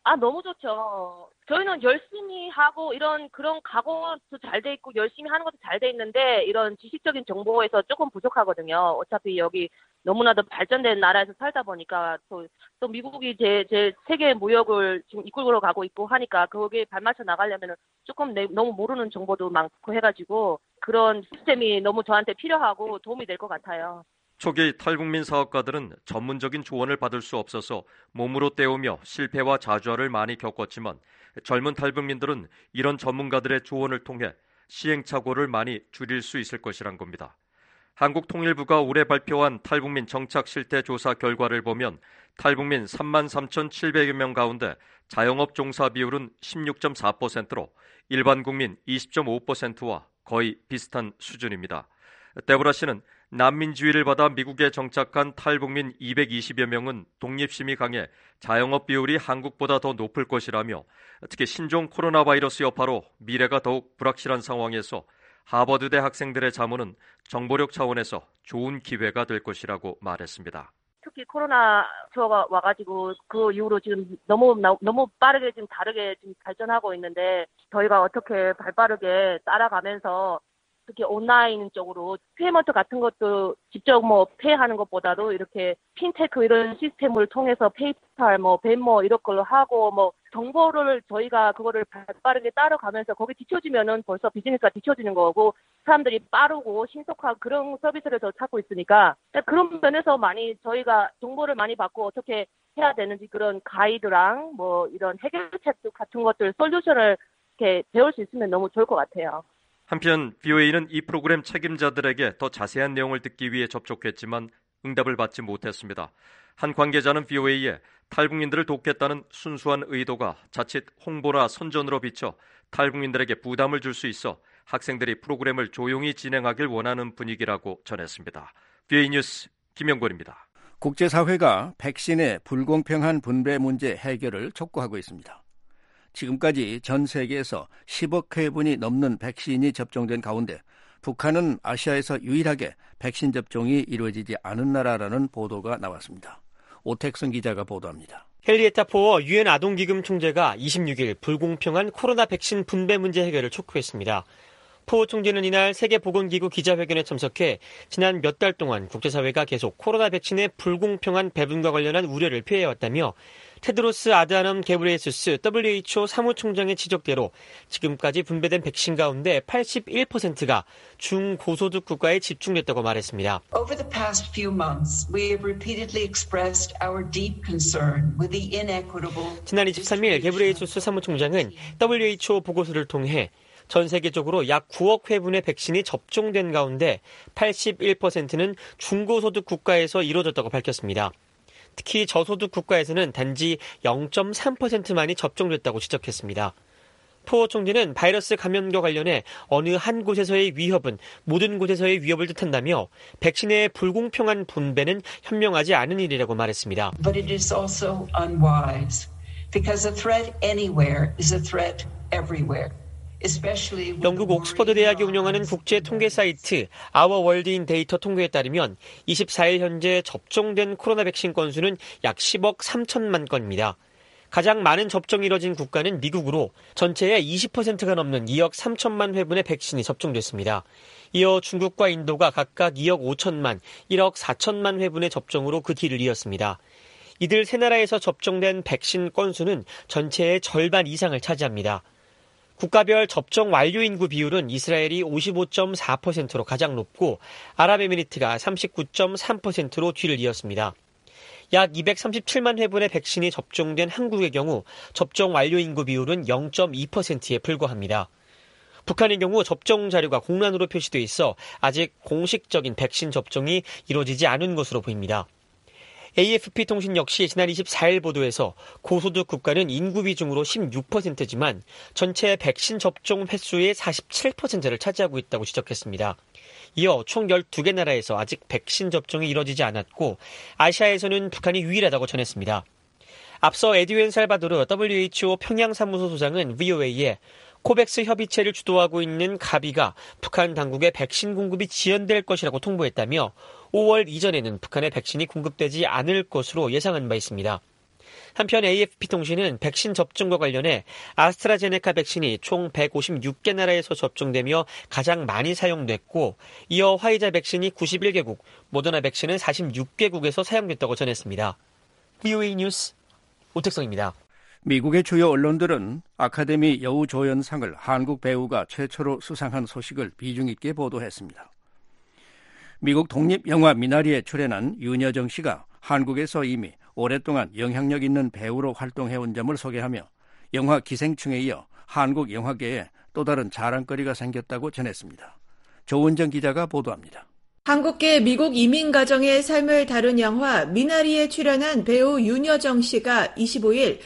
너무 좋죠. 저희는 열심히 하고 그런 각오도 잘 돼 있고 열심히 하는 것도 잘 돼 있는데 이런 지식적인 정보에서 조금 부족하거든요. 어차피 여기 너무나도 발전된 나라에서 살다 보니까 또 미국이 제 세계 무역을 지금 이끌고 가고 있고 하니까 거기에 발맞춰 나가려면 조금 너무 모르는 정보도 많고 해가지고 그런 시스템이 너무 저한테 필요하고 도움이 될 것 같아요. 초기 탈북민 사업가들은 전문적인 조언을 받을 수 없어서 몸으로 때우며 실패와 자주화를 많이 겪었지만 젊은 탈북민들은 이런 전문가들의 조언을 통해 시행착오를 많이 줄일 수 있을 것이란 겁니다. 한국통일부가 올해 발표한 탈북민 정착 실태 조사 결과를 보면 탈북민 33,700여 명 가운데 자영업 종사 비율은 16.4%로 일반 국민 20.5%와 거의 비슷한 수준입니다. 데보라 씨는 난민지위를 받아 미국에 정착한 탈북민 220여 명은 독립심이 강해 자영업 비율이 한국보다 더 높을 것이라며 특히 신종 코로나 바이러스 여파로 미래가 더욱 불확실한 상황에서 하버드대 학생들의 자문은 정보력 차원에서 좋은 기회가 될 것이라고 말했습니다. 특히 코로나가 와가지고 그 이후로 지금 너무 빠르게 지금 다르게 지금 발전하고 있는데 저희가 어떻게 발빠르게 따라가면서 특히 온라인 쪽으로 페이먼트 같은 것도 직접 페이하는 것보다도 이렇게 핀테크 이런 시스템을 통해서 페이팔, 벤모 이런 걸로 하고 정보를 저희가 그거를 발빠르게 따라가면서 거기 뒤처지면은 벌써 비즈니스가 뒤처지는 거고 사람들이 빠르고 신속한 그런 서비스를 더 찾고 있으니까 그런 면에서 많이 저희가 정보를 많이 받고 어떻게 해야 되는지 그런 가이드랑 이런 해결책 같은 것들 솔루션을 이렇게 배울 수 있으면 너무 좋을 것 같아요. 한편 VOA는 이 프로그램 책임자들에게 더 자세한 내용을 듣기 위해 접촉했지만 응답을 받지 못했습니다. 한 관계자는 VOA에 탈북민들을 돕겠다는 순수한 의도가 자칫 홍보나 선전으로 비쳐 탈북민들에게 부담을 줄 수 있어 학생들이 프로그램을 조용히 진행하길 원하는 분위기라고 전했습니다. VOA 뉴스 김영권입니다. 국제사회가 백신의 불공평한 분배 문제 해결을 촉구하고 있습니다. 지금까지 전 세계에서 10억 회분이 넘는 백신이 접종된 가운데 북한은 아시아에서 유일하게 백신 접종이 이루어지지 않은 나라라는 보도가 나왔습니다. 오택순 기자가 보도합니다. 헨리에타 포어 유엔 아동기금 총재가 26일 불공평한 코로나 백신 분배 문제 해결을 촉구했습니다. 포어 총재는 이날 세계보건기구 기자회견에 참석해 지난 몇 달 동안 국제사회가 계속 코로나 백신의 불공평한 배분과 관련한 우려를 표해왔다며 테드로스 아드하놈 게브레예수스 WHO 사무총장의 지적대로 지금까지 분배된 백신 가운데 81%가 중고소득 국가에 집중됐다고 말했습니다. Over the past few months, we have repeatedly expressed our deep concern with the inequitable. 지난 23일 게브레예수스 사무총장은 WHO 보고서를 통해 전 세계적으로 약 9억 회분의 백신이 접종된 가운데 81%는 중고소득 국가에서 이루어졌다고 밝혔습니다. 특히 저소득 국가에서는 단지 0.3%만이 접종됐다고 지적했습니다. 포어 총재는 바이러스 감염과 관련해 어느 한 곳에서의 위협은 모든 곳에서의 위협을 뜻한다며 백신의 불공평한 분배는 현명하지 않은 일이라고 말했습니다. But it is also unwise because a threat anywhere is a threat everywhere. 영국 옥스퍼드 대학이 운영하는 국제 통계 사이트 Our World in Data 통계에 따르면 24일 현재 접종된 코로나 백신 건수는 약 10억 3천만 건입니다. 가장 많은 접종이 이뤄진 국가는 미국으로 전체의 20%가 넘는 2억 3천만 회분의 백신이 접종됐습니다. 이어 중국과 인도가 각각 2억 5천만, 1억 4천만 회분의 접종으로 그 뒤를 이었습니다. 이들 세 나라에서 접종된 백신 건수는 전체의 절반 이상을 차지합니다. 국가별 접종 완료 인구 비율은 이스라엘이 55.4%로 가장 높고 아랍에미리트가 39.3%로 뒤를 이었습니다. 약 237만 회분의 백신이 접종된 한국의 경우 접종 완료 인구 비율은 0.2%에 불과합니다. 북한의 경우 접종 자료가 공란으로 표시돼 있어 아직 공식적인 백신 접종이 이루어지지 않은 것으로 보입니다. AFP 통신 역시 지난 24일 보도에서 고소득 국가는 인구 비중으로 16%지만 전체 백신 접종 횟수의 47%를 차지하고 있다고 지적했습니다. 이어 총 12개 나라에서 아직 백신 접종이 이뤄지지 않았고 아시아에서는 북한이 유일하다고 전했습니다. 앞서 에드윈 살바도르 WHO 평양사무소 소장은 VOA에 코백스 협의체를 주도하고 있는 가비가 북한 당국의 백신 공급이 지연될 것이라고 통보했다며 5월 이전에는 북한의 백신이 공급되지 않을 것으로 예상한 바 있습니다. 한편 AFP통신은 백신 접종과 관련해 아스트라제네카 백신이 총 156개 나라에서 접종되며 가장 많이 사용됐고 이어 화이자 백신이 91개국, 모더나 백신은 46개국에서 사용됐다고 전했습니다. VOA 뉴스 오택성입니다. 미국의 주요 언론들은 아카데미 여우조연상을 한국 배우가 최초로 수상한 소식을 비중 있게 보도했습니다. 미국 독립영화 미나리에 출연한 윤여정 씨가 한국에서 이미 오랫동안 영향력 있는 배우로 활동해온 점을 소개하며 영화 기생충에 이어 한국 영화계에 또 다른 자랑거리가 생겼다고 전했습니다. 조은정 기자가 보도합니다. 한국계 미국 이민 가정의 삶을 다룬 영화 미나리에 출연한 배우 윤여정 씨가 25일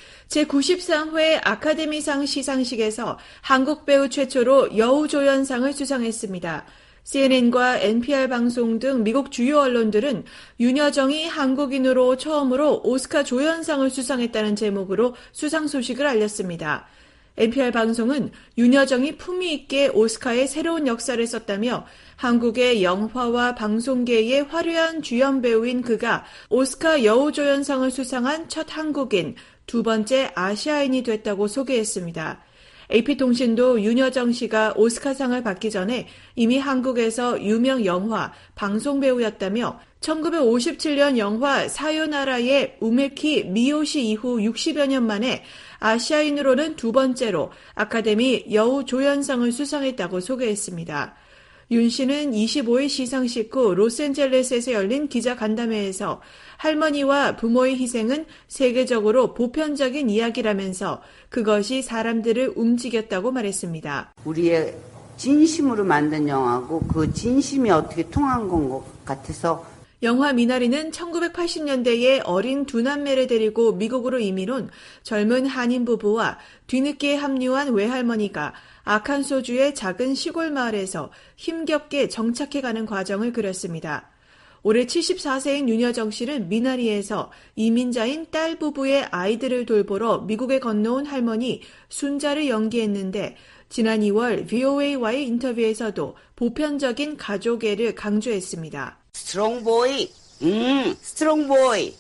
제93회 아카데미상 시상식에서 한국 배우 최초로 여우조연상을 수상했습니다. CNN과 NPR 방송 등 미국 주요 언론들은 윤여정이 한국인으로 처음으로 오스카 조연상을 수상했다는 제목으로 수상 소식을 알렸습니다. NPR 방송은 윤여정이 품위 있게 오스카의 새로운 역사를 썼다며 한국의 영화와 방송계의 화려한 주연 배우인 그가 오스카 여우조연상을 수상한 첫 한국인, 두 번째 아시아인이 됐다고 소개했습니다. AP통신도 윤여정 씨가 오스카상을 받기 전에 이미 한국에서 유명 영화, 방송 배우였다며 1957년 영화 사요나라의 우메키 미요시 이후 60여 년 만에 아시아인으로는 두 번째로 아카데미 여우조연상을 수상했다고 소개했습니다. 윤 씨는 25일 시상식 후 로스앤젤레스에서 열린 기자간담회에서 할머니와 부모의 희생은 세계적으로 보편적인 이야기라면서 그것이 사람들을 움직였다고 말했습니다. 우리의 진심으로 만든 영화고 그 진심이 어떻게 통한 것 같아서 영화 미나리는 1980년대에 어린 두 남매를 데리고 미국으로 이민 온 젊은 한인 부부와 뒤늦게 합류한 외할머니가 아칸소주의 작은 시골 마을에서 힘겹게 정착해가는 과정을 그렸습니다. 올해 74세인 윤여정 씨는 미나리에서 이민자인 딸 부부의 아이들을 돌보러 미국에 건너온 할머니 순자를 연기했는데 지난 2월 VOA와의 인터뷰에서도 보편적인 가족애를 강조했습니다. Strong boy, strong boy.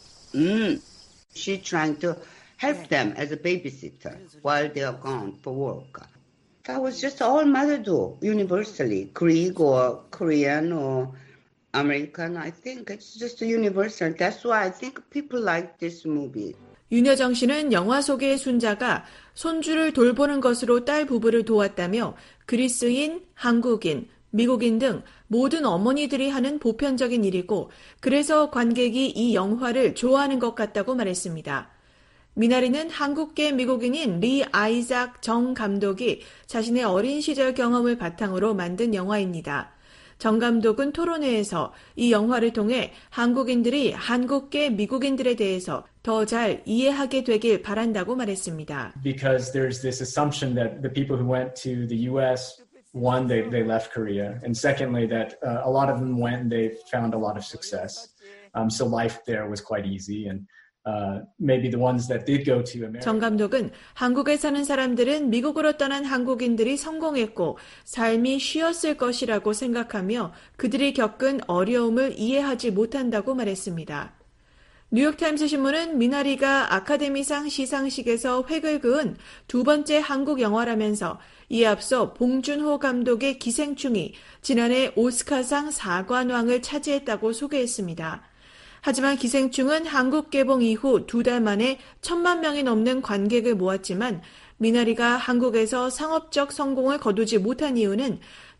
She's trying to help them as a babysitter while they are gone for work. That was just all mother do, universally, Greek or Korean or American. I think it's just universal. That's why I think people like this movie. 윤여정 씨는 영화 속의 순자가 손주를 돌보는 것으로 딸 부부를 도왔다며 그리스인, 한국인, 미국인 등 모든 어머니들이 하는 보편적인 일이고 그래서 관객이 이 영화를 좋아하는 것 같다고 말했습니다. 미나리는 한국계 미국인인 리 아이작 정 감독이 자신의 어린 시절 경험을 바탕으로 만든 영화입니다. 정 감독은 토론회에서 이 영화를 통해 한국인들이 한국계 미국인들에 대해서 더 잘 이해하게 되길 바란다고 말했습니다. Because there's this assumption that the people who went to the U.S. One, they left Korea, and secondly, that a lot of them went and they found a lot of success. So life there was quite easy, and maybe the ones that did go to America. 정 감독은 한국에 사는 사람들은 미국으로 떠난 한국인들이 성공했고 삶이 쉬웠을 것이라고 생각하며 그들이 겪은 어려움을 이해하지 못한다고 말했습니다. 뉴욕타임스 신문은 미나리가 아카데미상 시상식에서 획을 그은 두 번째 한국 영화라면서 이에 앞서 봉준호 감독의 기생충이 지난해 오스카상 4관왕을 차지했다고 소개했습니다. 하지만 기생충은 한국 개봉 이후 두 달 만에 1,000만 명이 넘는 관객을 모았지만 미나리가 한국에서 상업적 성공을 거두지 못한 이유는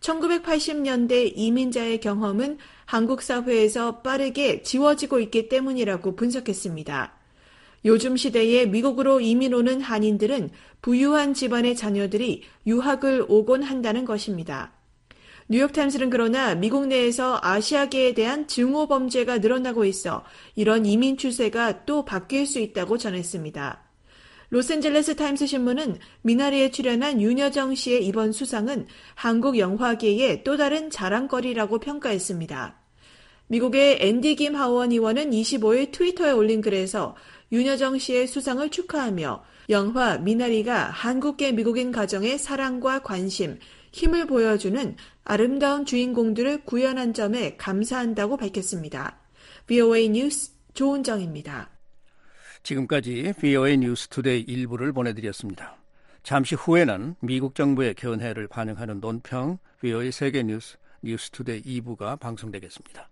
1980년대 이민자의 경험은 한국 사회에서 빠르게 지워지고 있기 때문이라고 분석했습니다. 요즘 시대에 미국으로 이민 오는 한인들은 부유한 집안의 자녀들이 유학을 오곤 한다는 것입니다. 뉴욕타임스는 그러나 미국 내에서 아시아계에 대한 증오 범죄가 늘어나고 있어 이런 이민 추세가 또 바뀔 수 있다고 전했습니다. 로스앤젤레스 타임스 신문은 미나리에 출연한 윤여정 씨의 이번 수상은 한국 영화계의 또 다른 자랑거리라고 평가했습니다. 미국의 앤디 김 하원 의원은 25일 트위터에 올린 글에서 윤여정 씨의 수상을 축하하며 영화 미나리가 한국계 미국인 가정의 사랑과 관심, 힘을 보여주는 아름다운 주인공들을 구현한 점에 감사한다고 밝혔습니다. VOA 뉴스 조은정입니다. 지금까지 VOA 뉴스 투데이 1부를 보내드렸습니다. 잠시 후에는 미국 정부의 견해를 반영하는 논평 VOA 세계 뉴스 투데이 2부가 방송되겠습니다.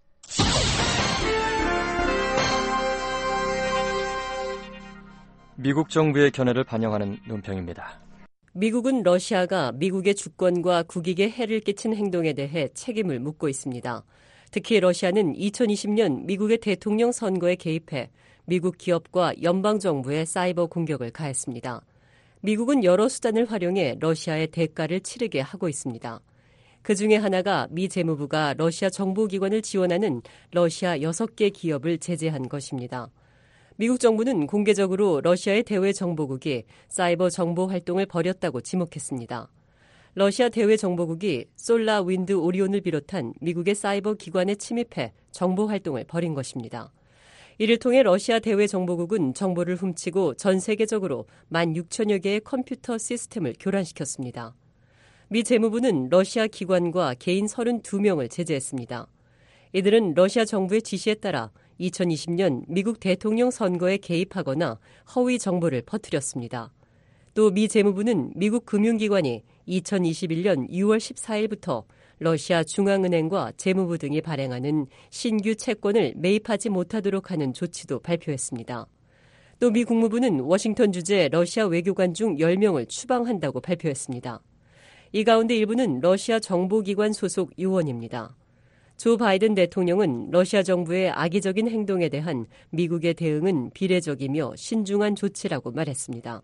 미국 정부의 견해를 반영하는 논평입니다. 미국은 러시아가 미국의 주권과 국익에 해를 끼친 행동에 대해 책임을 묻고 있습니다. 특히 러시아는 2020년 미국의 대통령 선거에 개입해 미국 기업과 연방정부에 사이버 공격을 가했습니다. 미국은 여러 수단을 활용해 러시아의 대가를 치르게 하고 있습니다. 그중에 하나가 미 재무부가 러시아 정보기관을 지원하는 러시아 6개 기업을 제재한 것입니다. 미국 정부는 공개적으로 러시아의 대외정보국이 사이버 정보 활동을 벌였다고 지목했습니다. 러시아 대외정보국이 솔라 윈드 오리온을 비롯한 미국의 사이버 기관에 침입해 정보 활동을 벌인 것입니다. 이를 통해 러시아 대외정보국은 정보를 훔치고 전 세계적으로 16,000여 개의 컴퓨터 시스템을 교란시켰습니다. 미 재무부는 러시아 기관과 개인 32명을 제재했습니다. 이들은 러시아 정부의 지시에 따라 2020년 미국 대통령 선거에 개입하거나 허위 정보를 퍼뜨렸습니다. 또 미 재무부는 미국 금융기관이 2021년 6월 14일부터 러시아 중앙은행과 재무부 등이 발행하는 신규 채권을 매입하지 못하도록 하는 조치도 발표했습니다. 또 미 국무부는 워싱턴 주재 러시아 외교관 중 10명을 추방한다고 발표했습니다. 이 가운데 일부는 러시아 정보기관 소속 요원입니다. 조 바이든 대통령은 러시아 정부의 악의적인 행동에 대한 미국의 대응은 비례적이며 신중한 조치라고 말했습니다.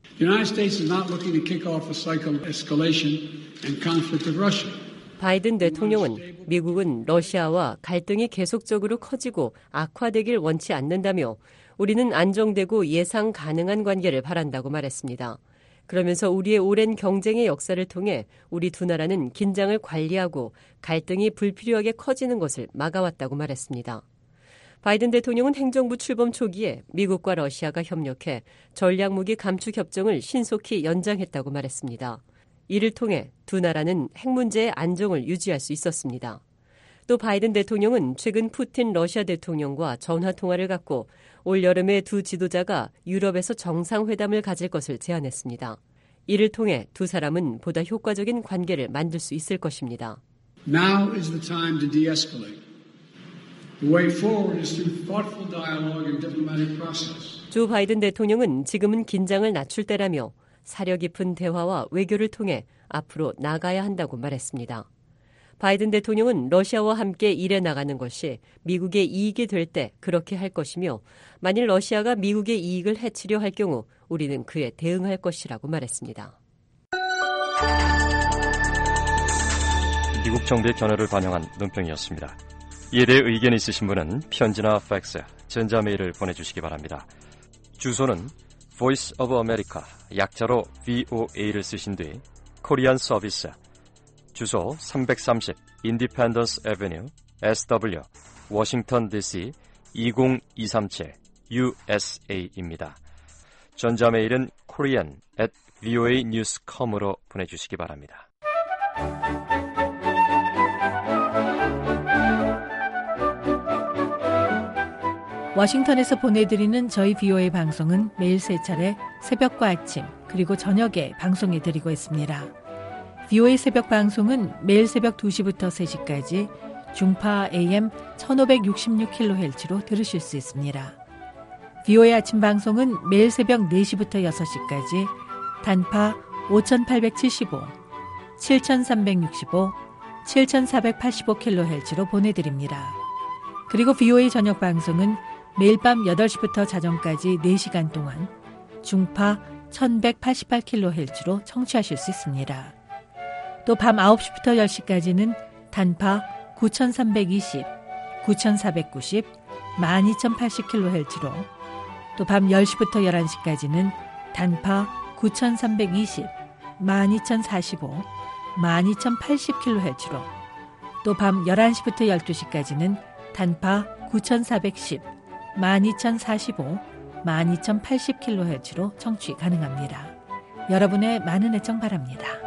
바이든 대통령은 미국은 러시아와 갈등이 계속적으로 커지고 악화되길 원치 않는다며 우리는 안정되고 예상 가능한 관계를 바란다고 말했습니다. 그러면서 우리의 오랜 경쟁의 역사를 통해 우리 두 나라는 긴장을 관리하고 갈등이 불필요하게 커지는 것을 막아왔다고 말했습니다. 바이든 대통령은 행정부 출범 초기에 미국과 러시아가 협력해 전략무기 감축 협정을 신속히 연장했다고 말했습니다. 이를 통해 두 나라는 핵 문제의 안정을 유지할 수 있었습니다. 또 바이든 대통령은 최근 푸틴 러시아 대통령과 전화통화를 갖고 올 여름에 두 지도자가 유럽에서 정상회담을 가질 것을 제안했습니다. 이를 통해 두 사람은 보다 효과적인 관계를 만들 수 있을 것입니다. Now is the time to de-escalate. The way forward is through thoughtful dialogue and diplomatic process. 조 바이든 대통령은 지금은 긴장을 낮출 때라며 사려 깊은 대화와 외교를 통해 앞으로 나가야 한다고 말했습니다. 바이든 대통령은 러시아와 함께 일해 나가는 것이 미국의 이익이 될 때 그렇게 할 것이며 만일 러시아가 미국의 이익을 해치려 할 경우 우리는 그에 대응할 것이라고 말했습니다. 미국 정부의 견해를 반영한 논평이었습니다. 이에 대해 의견이 있으신 분은 편지나 팩스, 전자메일을 보내주시기 바랍니다. 주소는 Voice of America, 약자로 VOA를 쓰신 뒤 코리안 서비스, 주소 330 인디펜던스 애비뉴 SW 워싱턴 DC 20237 USA입니다. 전자메일은 korean@voanews.com으로 보내주시기 바랍니다. 워싱턴에서 보내드리는 저희 VOA 방송은 매일 3차례 새벽과 아침 그리고 저녁에 방송해드리고 있습니다. VOA 새벽 방송은 매일 새벽 2시부터 3시까지 중파 AM 1566kHz로 들으실 수 있습니다. VOA 아침 방송은 매일 새벽 4시부터 6시까지 단파 5875, 7365, 7485kHz로 보내드립니다. 그리고 VOA 저녁 방송은 매일 밤 8시부터 자정까지 4시간 동안 중파 1188kHz로 청취하실 수 있습니다. 또 밤 9시부터 10시까지는 단파 9320, 9490, 12080kHz로 또 밤 10시부터 11시까지는 단파 9320, 12045, 12080kHz로 또 밤 11시부터 12시까지는 단파 9410, 12045, 12080kHz로 청취 가능합니다. 여러분의 많은 애청 바랍니다.